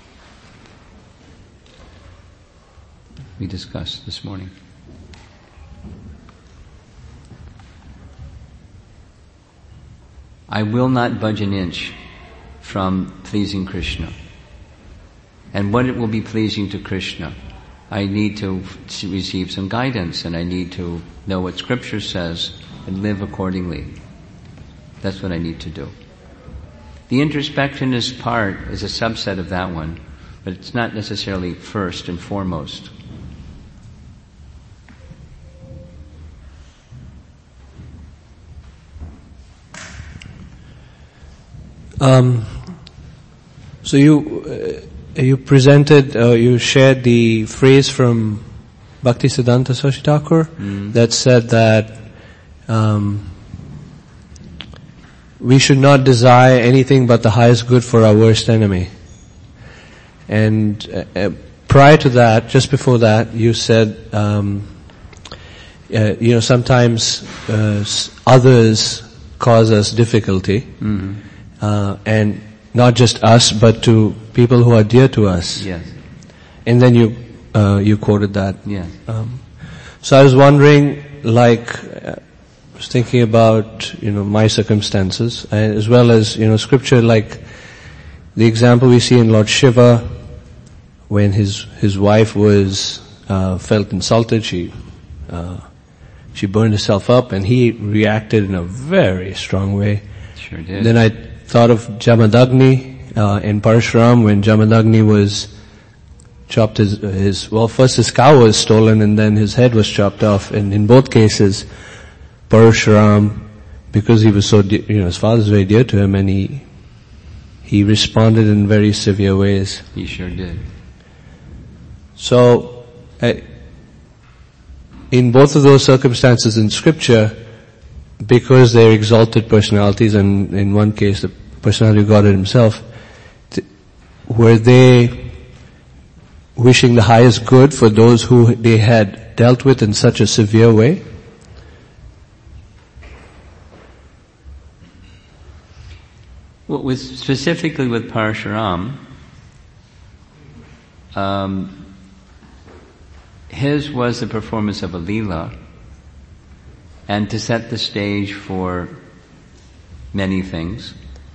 Speaker 1: We discussed this morning. I will not budge an inch from pleasing Krishna. And when it will be pleasing to Krishna, I need to receive some guidance, and I need to know what Scripture says and live accordingly. That's what I need to do. The introspectionist part is a subset of that one, but it's not necessarily first and foremost.
Speaker 2: So you presented, you shared the phrase from Bhaktisiddhanta Saraswati Thakur that said that we should not desire anything but the highest good for our worst enemy. And prior to that, just before that, you said, sometimes others cause us difficulty, and not just us, but to people who are dear to us.
Speaker 1: Yes.
Speaker 2: And then you quoted that.
Speaker 1: Yes.
Speaker 2: So I was wondering, I was thinking about, my circumstances, as well as, Scripture, like the example we see in Lord Shiva, when his wife was felt insulted, she burned herself up, and he reacted in a very strong way.
Speaker 1: Sure did.
Speaker 2: Then I thought of Jamadagni in Parashuram, when Jamadagni was chopped first his cow was stolen, and then his head was chopped off. And in both cases, Parashuram, because he was so his father was very dear to him, and he responded in very severe ways.
Speaker 1: He sure did.
Speaker 2: So, in both of those circumstances in Scripture, because they're exalted personalities, and in one case the personality of God himself, were they wishing the highest good for those who they had dealt with in such a severe way?
Speaker 1: Well, specifically with Parashuram, his was the performance of a Leela, and to set the stage for many things.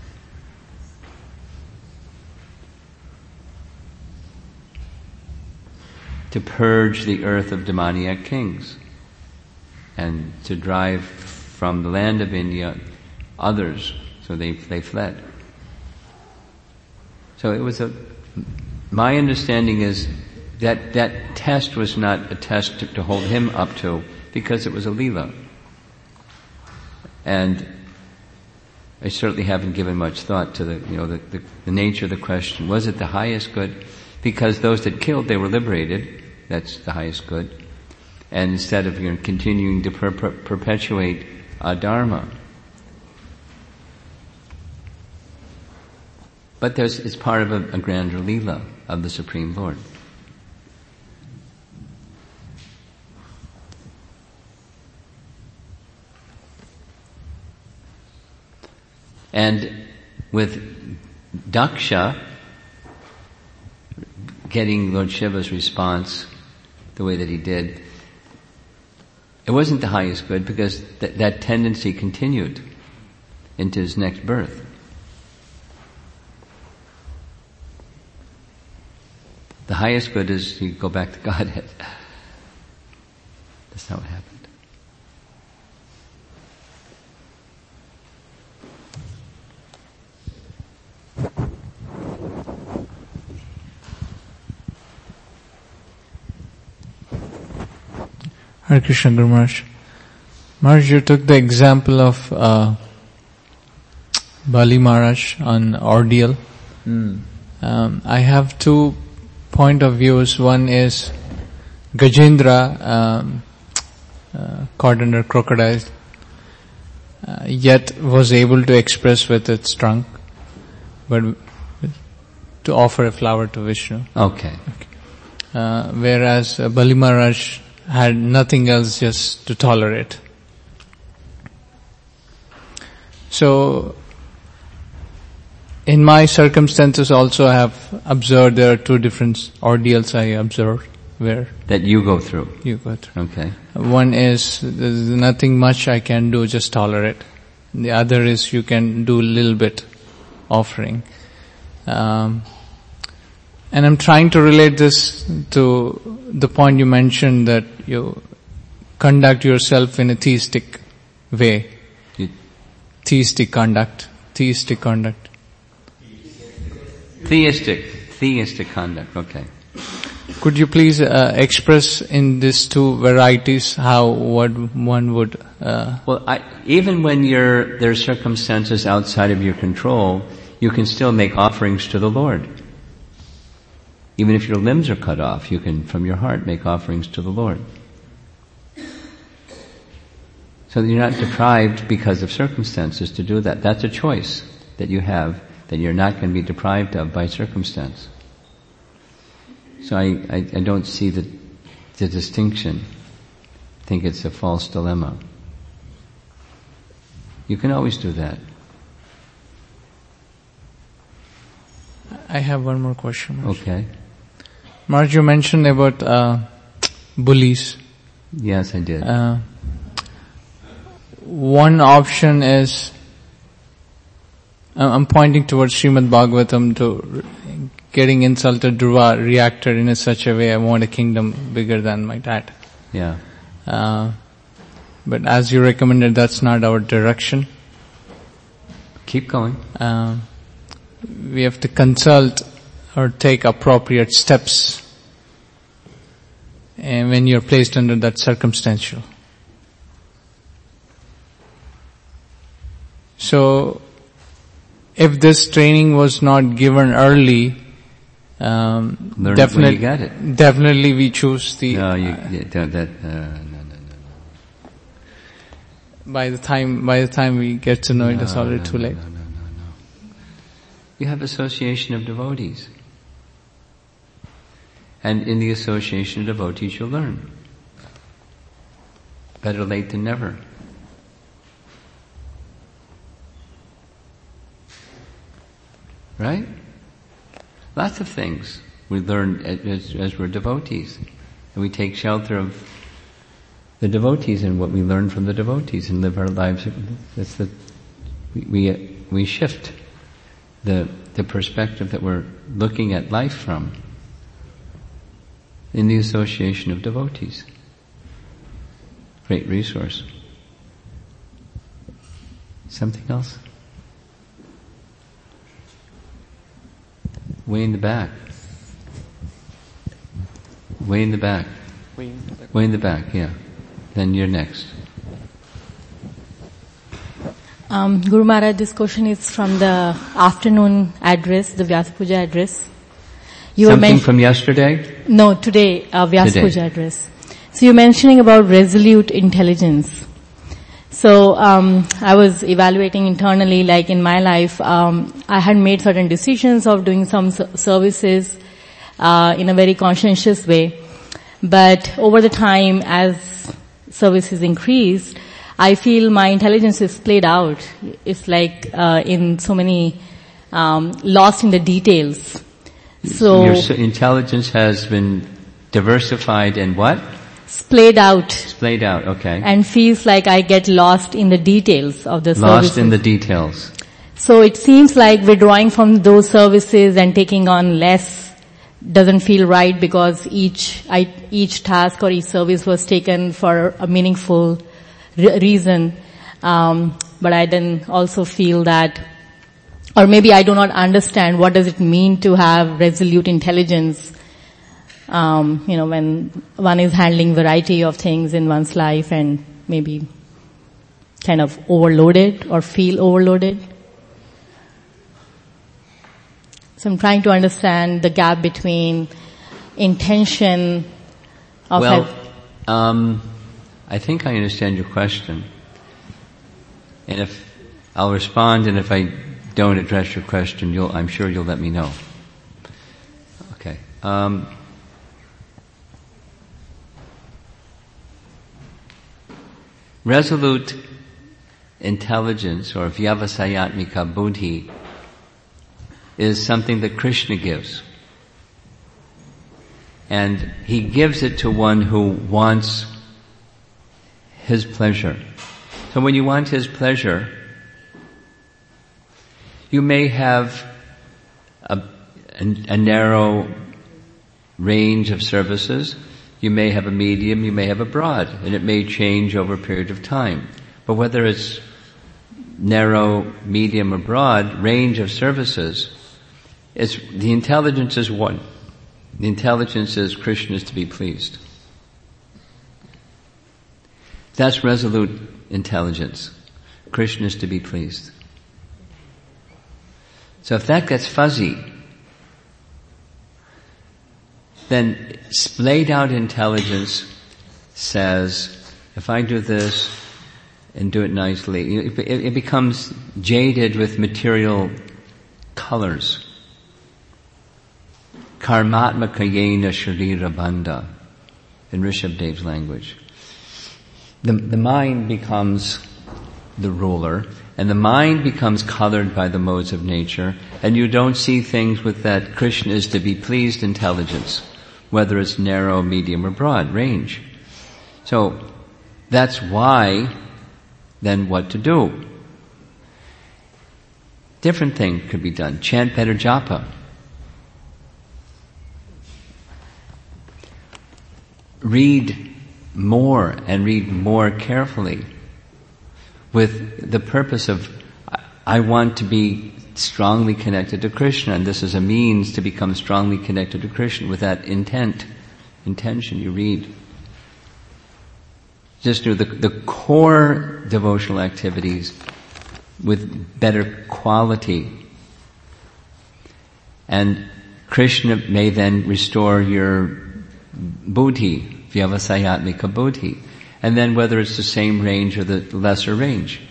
Speaker 1: To purge the earth of demoniac kings, and to drive from the land of India others, so they fled. So it was my understanding is that test was not a test to hold him up to, because it was a Leela. And I certainly haven't given much thought to the nature of the question. Was it the highest good? Because those that killed, they were liberated. That's the highest good. And instead of continuing to perpetuate dharma. But it's part of a grander Leela of the Supreme Lord. And with Daksha getting Lord Shiva's response the way that he did, it wasn't the highest good, because that tendency continued into his next birth. The highest good is you go back to Godhead. That's not what happened.
Speaker 3: Hare Krishna, Guru Maharaj. Maharaj, you took the example of Bali Maharaj on ordeal. I have 2 point of views. One is Gajendra caught under crocodile, yet was able to express with its trunk, but to offer a flower to Vishnu.
Speaker 1: Okay.
Speaker 3: Whereas Bali Maharaj had nothing else just to tolerate. So, in my circumstances also I have observed there are 2 different ordeals I observed where
Speaker 1: that you go through.
Speaker 3: You go through.
Speaker 1: Okay.
Speaker 3: One is there's nothing much I can do, just tolerate. The other is you can do a little bit offering. And I'm trying to relate this to the point you mentioned that you conduct yourself in a theistic way. Theistic conduct.
Speaker 1: Theistic conduct, okay.
Speaker 3: Could you please express in these 2 varieties what one would...
Speaker 1: even when there are circumstances outside of your control, you can still make offerings to the Lord. Even if your limbs are cut off, you can, from your heart, make offerings to the Lord. So that you're not deprived because of circumstances to do that. That's a choice that you have, that you're not going to be deprived of by circumstance. So I don't see the distinction. I think it's a false dilemma. You can always do that.
Speaker 3: I have one more question, Maharaj.
Speaker 1: Okay.
Speaker 3: Maharaj, you mentioned about bullies.
Speaker 1: Yes, I did.
Speaker 3: One option is, I'm pointing towards Srimad Bhagavatam, to getting insulted. Dhruva reacted in such a way, I want a kingdom bigger than my dad.
Speaker 1: Yeah.
Speaker 3: But as you recommended, that's not our direction.
Speaker 1: Keep going.
Speaker 3: We have to consult or take appropriate steps when you're placed under that circumstantial. So, if this training was not given early,
Speaker 1: definitely get it.
Speaker 3: Definitely we choose the...
Speaker 1: No.
Speaker 3: By the time we get to know it, it's already too late.
Speaker 1: No. You have association of devotees. And in the association of devotees you'll learn. Better late than never. Right? Lots of things we learn as we're devotees. And we take shelter of the devotees and what we learn from the devotees and live our lives. We shift the perspective that we're looking at life from in the association of devotees. Great resource. Something else? Way in the back. Way in the back. Way in the back, yeah. Then you're next.
Speaker 4: Guru Maharaj, this question is from the afternoon address, the Vyasa Puja address.
Speaker 1: Something from yesterday?
Speaker 4: No, today, Vyasa Puja address. So you're mentioning about resolute intelligence. So I was evaluating internally, like in my life, I had made certain decisions of doing some services in a very conscientious way. But over the time, as services increased, I feel my intelligence is played out. It's like in so many lost in the details. So
Speaker 1: your intelligence has been diversified and what?
Speaker 4: Splayed out.
Speaker 1: Splayed out, okay.
Speaker 4: And feels like I get lost in the details of the services.
Speaker 1: Lost in the details.
Speaker 4: So it seems like withdrawing from those services and taking on less doesn't feel right, because each task or each service was taken for a meaningful reason. But I then also feel that, or maybe I do not understand what does it mean to have resolute intelligence, when one is handling variety of things in one's life and maybe kind of overloaded or feel overloaded. So I'm trying to understand the gap between intention of...
Speaker 1: I think I understand your question. And if I'll respond, and if I don't address your question, I'm sure you'll let me know. Okay. Resolute intelligence, or vyavasayatmika buddhi, is something that Krishna gives. And he gives it to one who wants his pleasure. So when you want his pleasure, you may have a narrow range of services. You may have a medium, you may have a broad, and it may change over a period of time. But whether it's narrow, medium, or broad range of services, the intelligence is one. The intelligence is Krishna is to be pleased. That's resolute intelligence. Krishna is to be pleased. So if that gets fuzzy, then splayed out intelligence says, if I do this and do it nicely, it becomes jaded with material colors. Karmatmaka yena sharira bandha, in Rishabdev's language. The mind becomes the ruler, and the mind becomes colored by the modes of nature, and you don't see things with that Krishna is to be pleased intelligence, whether it's narrow, medium, or broad range. So, that's why, then what to do? Different thing could be done. Chant better japa. Read more, and read more carefully, with the purpose of, I want to be strongly connected to Krishna, and this is a means to become strongly connected to Krishna. With that intention, you read. Just do the core devotional activities with better quality. And Krishna may then restore your buddhi, vyavasayatmika buddhi. And then whether it's the same range or the lesser range,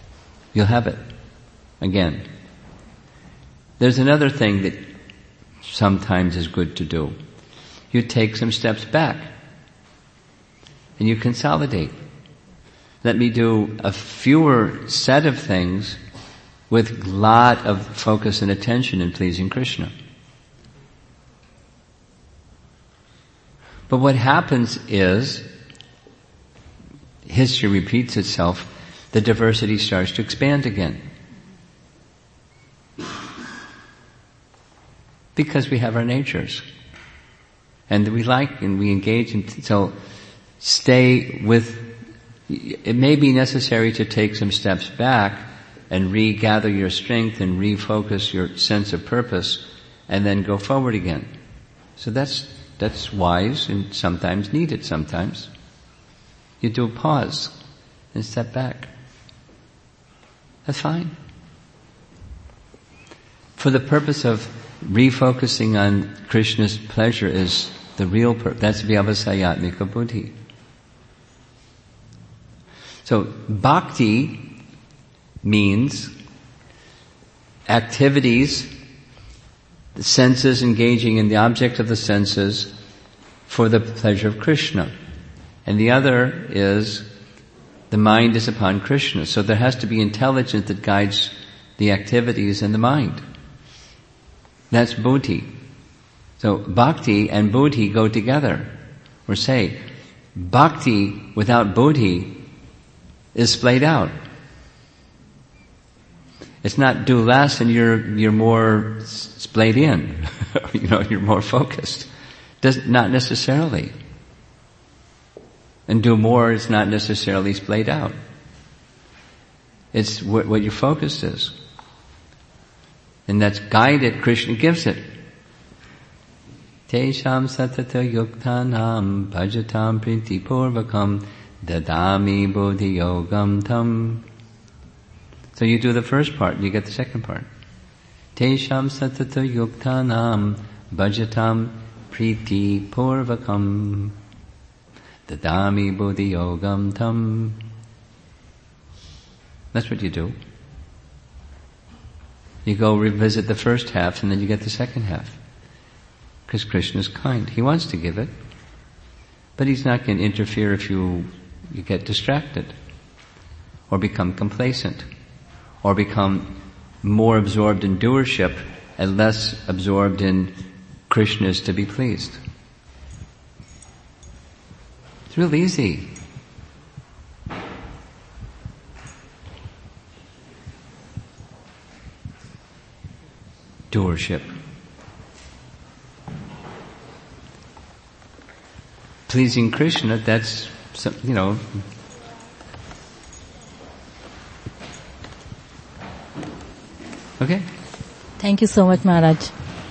Speaker 1: you'll have it again. There's another thing that sometimes is good to do. You take some steps back and you consolidate. Let me do a fewer set of things with a lot of focus and attention in pleasing Krishna. But what happens is, history repeats itself, the diversity starts to expand again. Because we have our natures. And we like and we engage in, so stay with, it may be necessary to take some steps back and regather your strength and refocus your sense of purpose and then go forward again. So that's wise and sometimes needed sometimes. You do a pause and step back. That's fine. For the purpose of refocusing on Krishna's pleasure is the real purpose. That's vyavasayatmika buddhi. So bhakti means activities, the senses engaging in the object of the senses for the pleasure of Krishna. And the other is the mind is upon Krishna. So there has to be intelligence that guides the activities in the mind. That's buddhi. So bhakti and buddhi go together. Or say, bhakti without buddhi is splayed out. It's not do less and you're more splayed in. You're more focused. Not necessarily. And do more is not necessarily splayed out. It's what your focus is. And that's guided, Krishna gives it. Tesham satata yuktanam bhajatam priti purvakam dadami bodhi yogam tam. So you do the first part, you get the second part. Tesham satata yuktanam bhajatam priti purvakam dadami bodhi yogam tam. That's what you do. You go revisit the first half and then you get the second half. Because Krishna is kind. He wants to give it. But He's not going to interfere if you get distracted. Or become complacent. Or become more absorbed in doership and less absorbed in Krishna's to be pleased. It's real easy. Doership. Pleasing Krishna, that's, Okay?
Speaker 4: Thank you so much, Maharaj.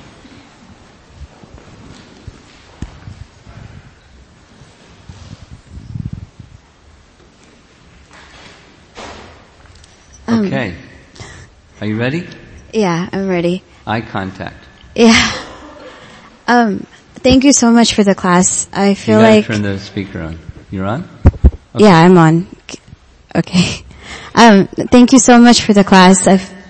Speaker 1: Okay. Are you ready?
Speaker 5: Yeah, I'm ready.
Speaker 1: Eye contact.
Speaker 5: Yeah. Thank you so much for the class. I feel
Speaker 1: you gotta
Speaker 5: like...
Speaker 1: turn the speaker on. You're on?
Speaker 5: Okay. Yeah, I'm on. Okay. Thank you so much for the class.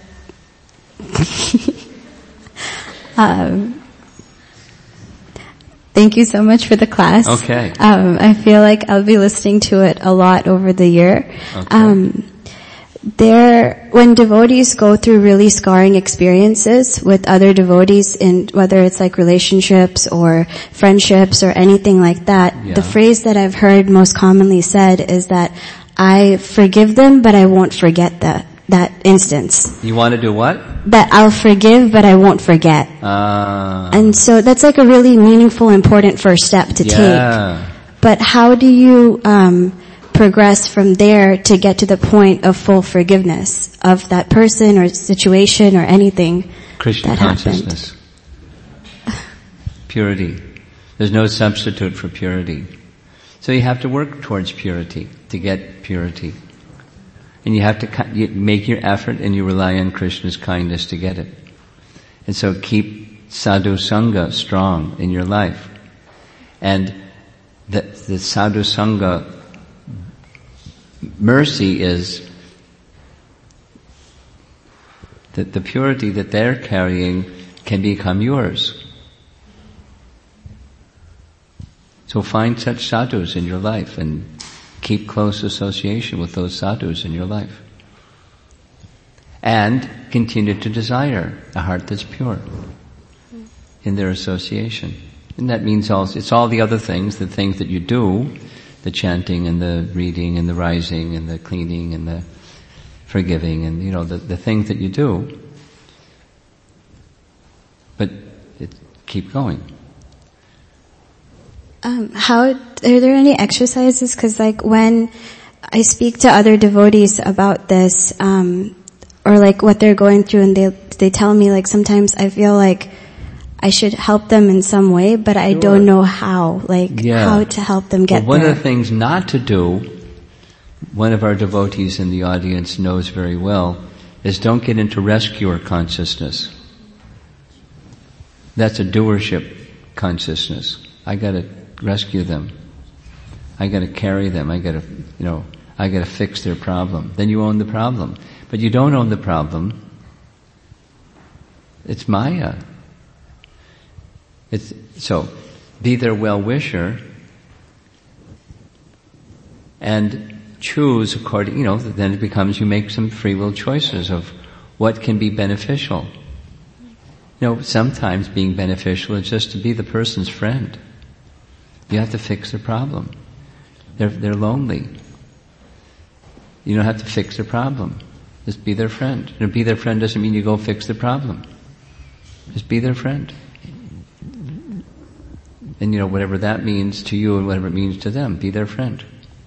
Speaker 5: Thank you so much for the class.
Speaker 1: Okay.
Speaker 5: I feel like I'll be listening to it a lot over the year.
Speaker 1: Okay.
Speaker 5: When devotees go through really scarring experiences with other devotees in whether it's like relationships or friendships or anything like that, the phrase that I've heard most commonly said is that I forgive them but I won't forget that instance.
Speaker 1: You want to do what?
Speaker 5: That I'll forgive but I won't forget. And so that's like a really meaningful, important first step to take. But how do you progress from there to get to the point of full forgiveness of that person or situation or anything
Speaker 1: Krishna
Speaker 5: that
Speaker 1: consciousness.
Speaker 5: happened?
Speaker 1: Purity. There's no substitute for purity. So you have to work towards purity, to get purity. And you have to make your effort and you rely on Krishna's kindness to get it. And so keep sadhu sangha strong in your life. And the sadhu sangha mercy is that the purity that they're carrying can become yours. So find such sadhus in your life and keep close association with those sadhus in your life. And continue to desire a heart that's pure in their association. And that means also, it's all the other things, the things that you do, the chanting and the reading and the rising and the cleaning and the forgiving and, the things that you do. But keep going.
Speaker 5: Are there any exercises? Because when I speak to other devotees about this, or what they're going through, and they tell me sometimes I feel like I should help them in some way, but I don't know how, how to help them get there.
Speaker 1: One of the things not to do, one of our devotees in the audience knows very well, is don't get into rescuer consciousness. That's a doership consciousness. I gotta rescue them. I gotta carry them. I gotta fix their problem. Then you own the problem. But you don't own the problem. It's Maya. So, be their well-wisher and choose according, then it becomes you make some free will choices of what can be beneficial. Sometimes being beneficial is just to be the person's friend. You have to fix their problem. They're lonely. You don't have to fix their problem. Just be their friend. Be their friend doesn't mean you go fix the problem. Just be their friend. And whatever that means to you and whatever it means to them, be their friend.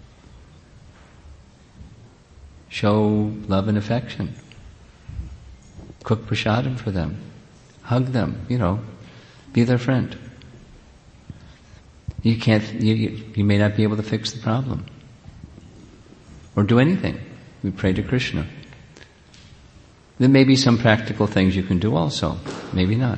Speaker 1: Show love and affection. Cook prasadam for them. Hug them, be their friend. You may not be able to fix the problem. Or do anything. We pray to Krishna. There may be some practical things you can do also. Maybe not.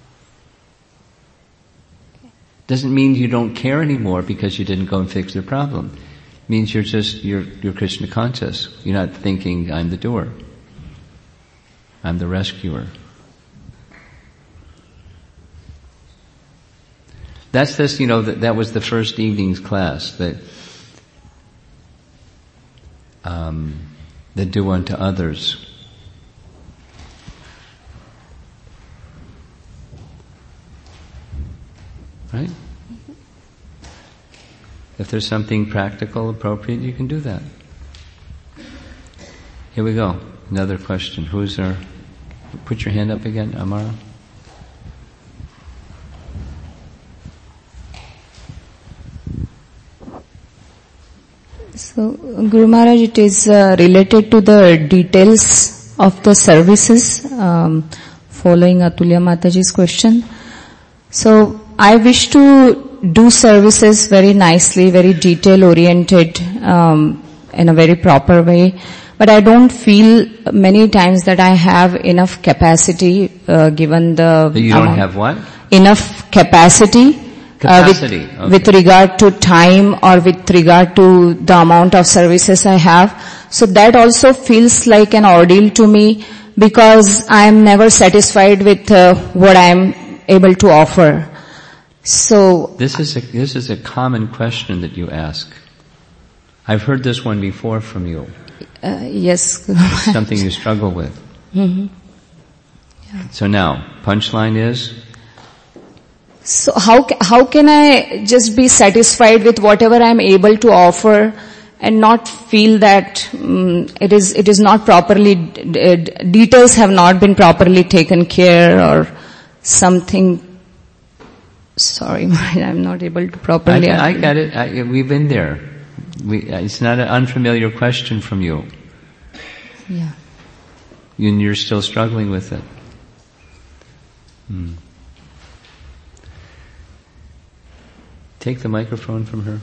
Speaker 1: Doesn't mean you don't care anymore because you didn't go and fix the problem. It means you're Krishna conscious. You're not thinking, I'm the doer. I'm the rescuer. That's this, that was the first evening's class, that do unto others. Right? If there's something practical, appropriate, you can do that. Here we go. Another question. Who's there? Put your hand up again, Amara.
Speaker 6: So, Guru Maharaj, it is related to the details of the services, following Atulya Mataji's question. So, I wish to do services very nicely, very detail-oriented, in a very proper way. But I don't feel many times that I have enough capacity, given the...
Speaker 1: You don't have what?
Speaker 6: Enough capacity. With regard to time or with regard to the amount of services I have. So that also feels like an ordeal to me because I am never satisfied with what I am able to offer. So
Speaker 1: this is a common question that you ask. I've heard this one before from you.
Speaker 6: Yes.
Speaker 1: It's something you struggle with.
Speaker 6: Mm-hmm. Yeah.
Speaker 1: So now, punchline is?
Speaker 6: So how can I just be satisfied with whatever I am able to offer and not feel that it is not properly, details have not been properly taken care or something? Sorry, I'm not able to properly...
Speaker 1: I got it. We've been there. It's not an unfamiliar question from you.
Speaker 6: Yeah.
Speaker 1: And you're still struggling with it. Take the microphone from her.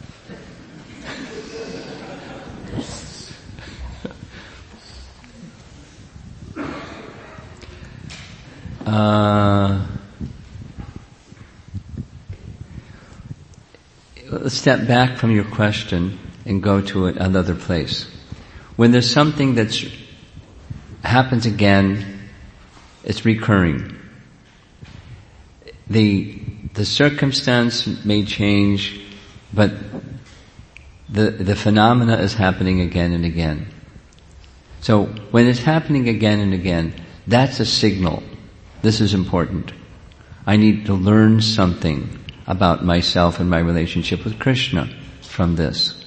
Speaker 1: Let's step back from your question and go to another place. When there's something that happens again, it's recurring. The the circumstance may change, but the phenomena is happening again and again. So when it's happening again and again, that's a signal. This is important. I need to learn something about myself and my relationship with Krishna from this.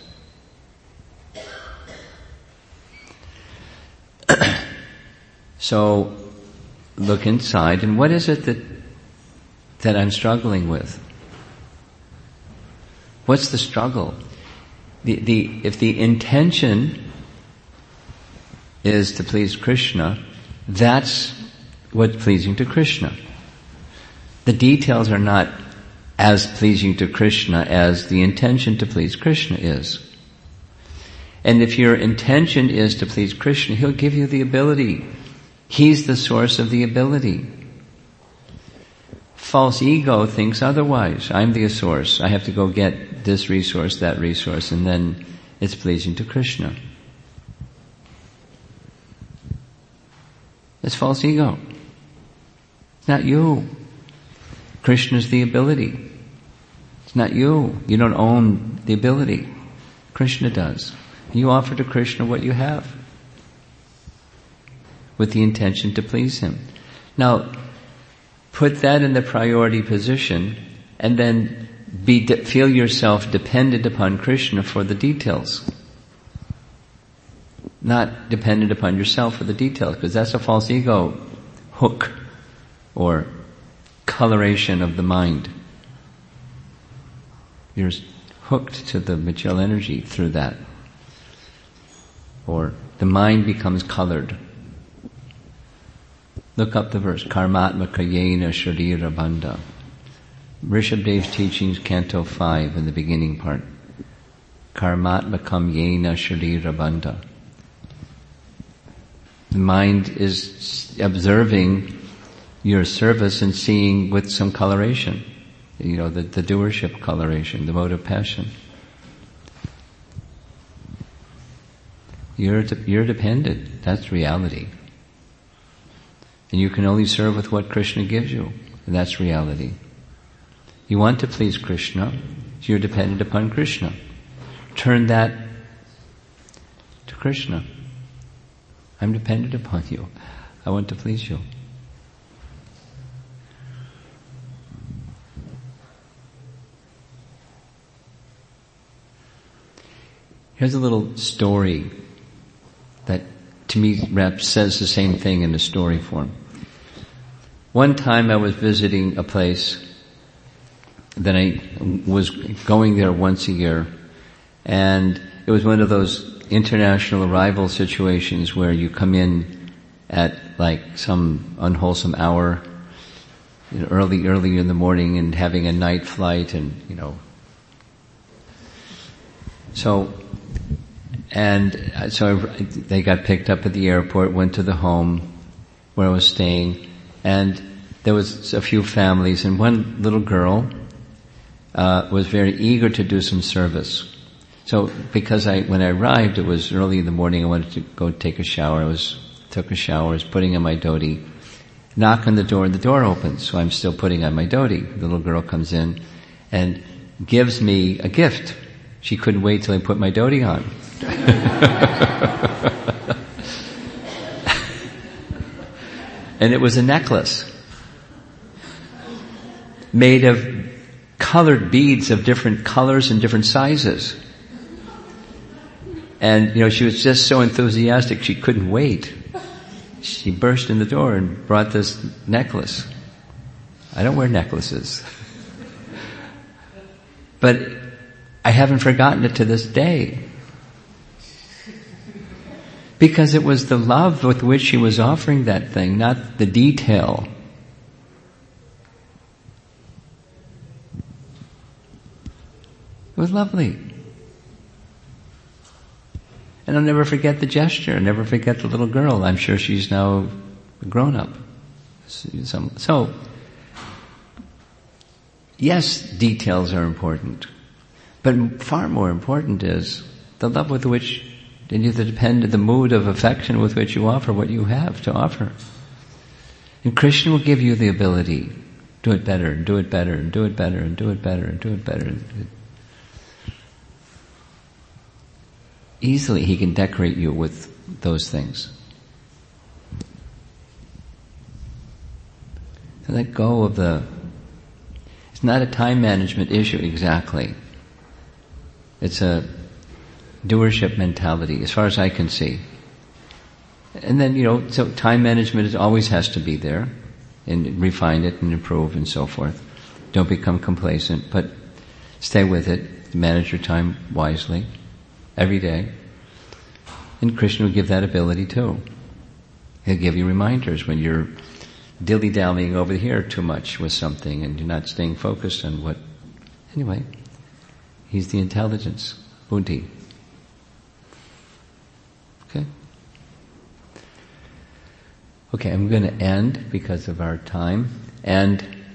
Speaker 1: So look inside, and what is it that I'm struggling with? What's the struggle? If the intention is to please Krishna, that's what's pleasing to Krishna. The details are not as pleasing to Krishna as the intention to please Krishna is. And if your intention is to please Krishna, He'll give you the ability. He's the source of the ability. False ego thinks otherwise. I'm the source. I have to go get this resource, that resource, and then it's pleasing to Krishna. It's false ego. It's not you. Krishna's the ability. It's not you. You don't own the ability. Krishna does. You offer to Krishna what you have with the intention to please Him. Now, put that in the priority position and then feel yourself dependent upon Krishna for the details. Not dependent upon yourself for the details, because that's a false ego hook or coloration of the mind. You're hooked to the material energy through that. Or the mind becomes colored. Look up the verse, Karmatmaka yena sharira bandha. Rishabhadev's teachings, Canto 5, in the beginning part. Karmatmakam yena sharira bandha. The mind is observing your service and seeing with some coloration. The doership coloration, the mode of passion. You're dependent. That's reality. And you can only serve with what Krishna gives you. And that's reality. You want to please Krishna, so you're dependent upon Krishna. Turn that to Krishna. I'm dependent upon you. I want to please you. Here's a little story that to me says the same thing in the story form. One time I was visiting a place that I was going there once a year, and it was one of those international arrival situations where you come in at like some unwholesome hour, early in the morning, and having a night flight, and So they got picked up at the airport, went to the home where I was staying, and there was a few families, and one little girl was very eager to do some service. So because when I arrived, it was early in the morning, I wanted to go take a shower. Took a shower, was putting on my dhoti. Knock on the door, and the door opens, so I'm still putting on my dhoti. The little girl comes in and gives me a gift. She couldn't wait till I put my dhoti on. And it was a necklace made of colored beads of different colors and different sizes. And, she was just so enthusiastic she couldn't wait. She burst in the door and brought this necklace. I don't wear necklaces. But I haven't forgotten it to this day. Because it was the love with which she was offering that thing, not the detail. It was lovely. And I'll never forget the gesture, I'll never forget the little girl. I'm sure she's now grown up. So, yes, details are important. But far more important is the love with which, and the mood of affection with which you offer what you have to offer. And Krishna will give you the ability Do it better, and do it better, and do it better, and do it better, and do it better. Easily he can decorate you with those things. So let go of it's not a time management issue exactly. It's a doership mentality, as far as I can see. And then, so time management always has to be there, and refine it and improve and so forth. Don't become complacent, but stay with it. Manage your time wisely, every day. And Krishna will give that ability too. He'll give you reminders when you're dilly-dallying over here too much with something and you're not staying focused on what... Anyway, he's the intelligence, buddhi. Okay? Okay, I'm going to end because of our time. And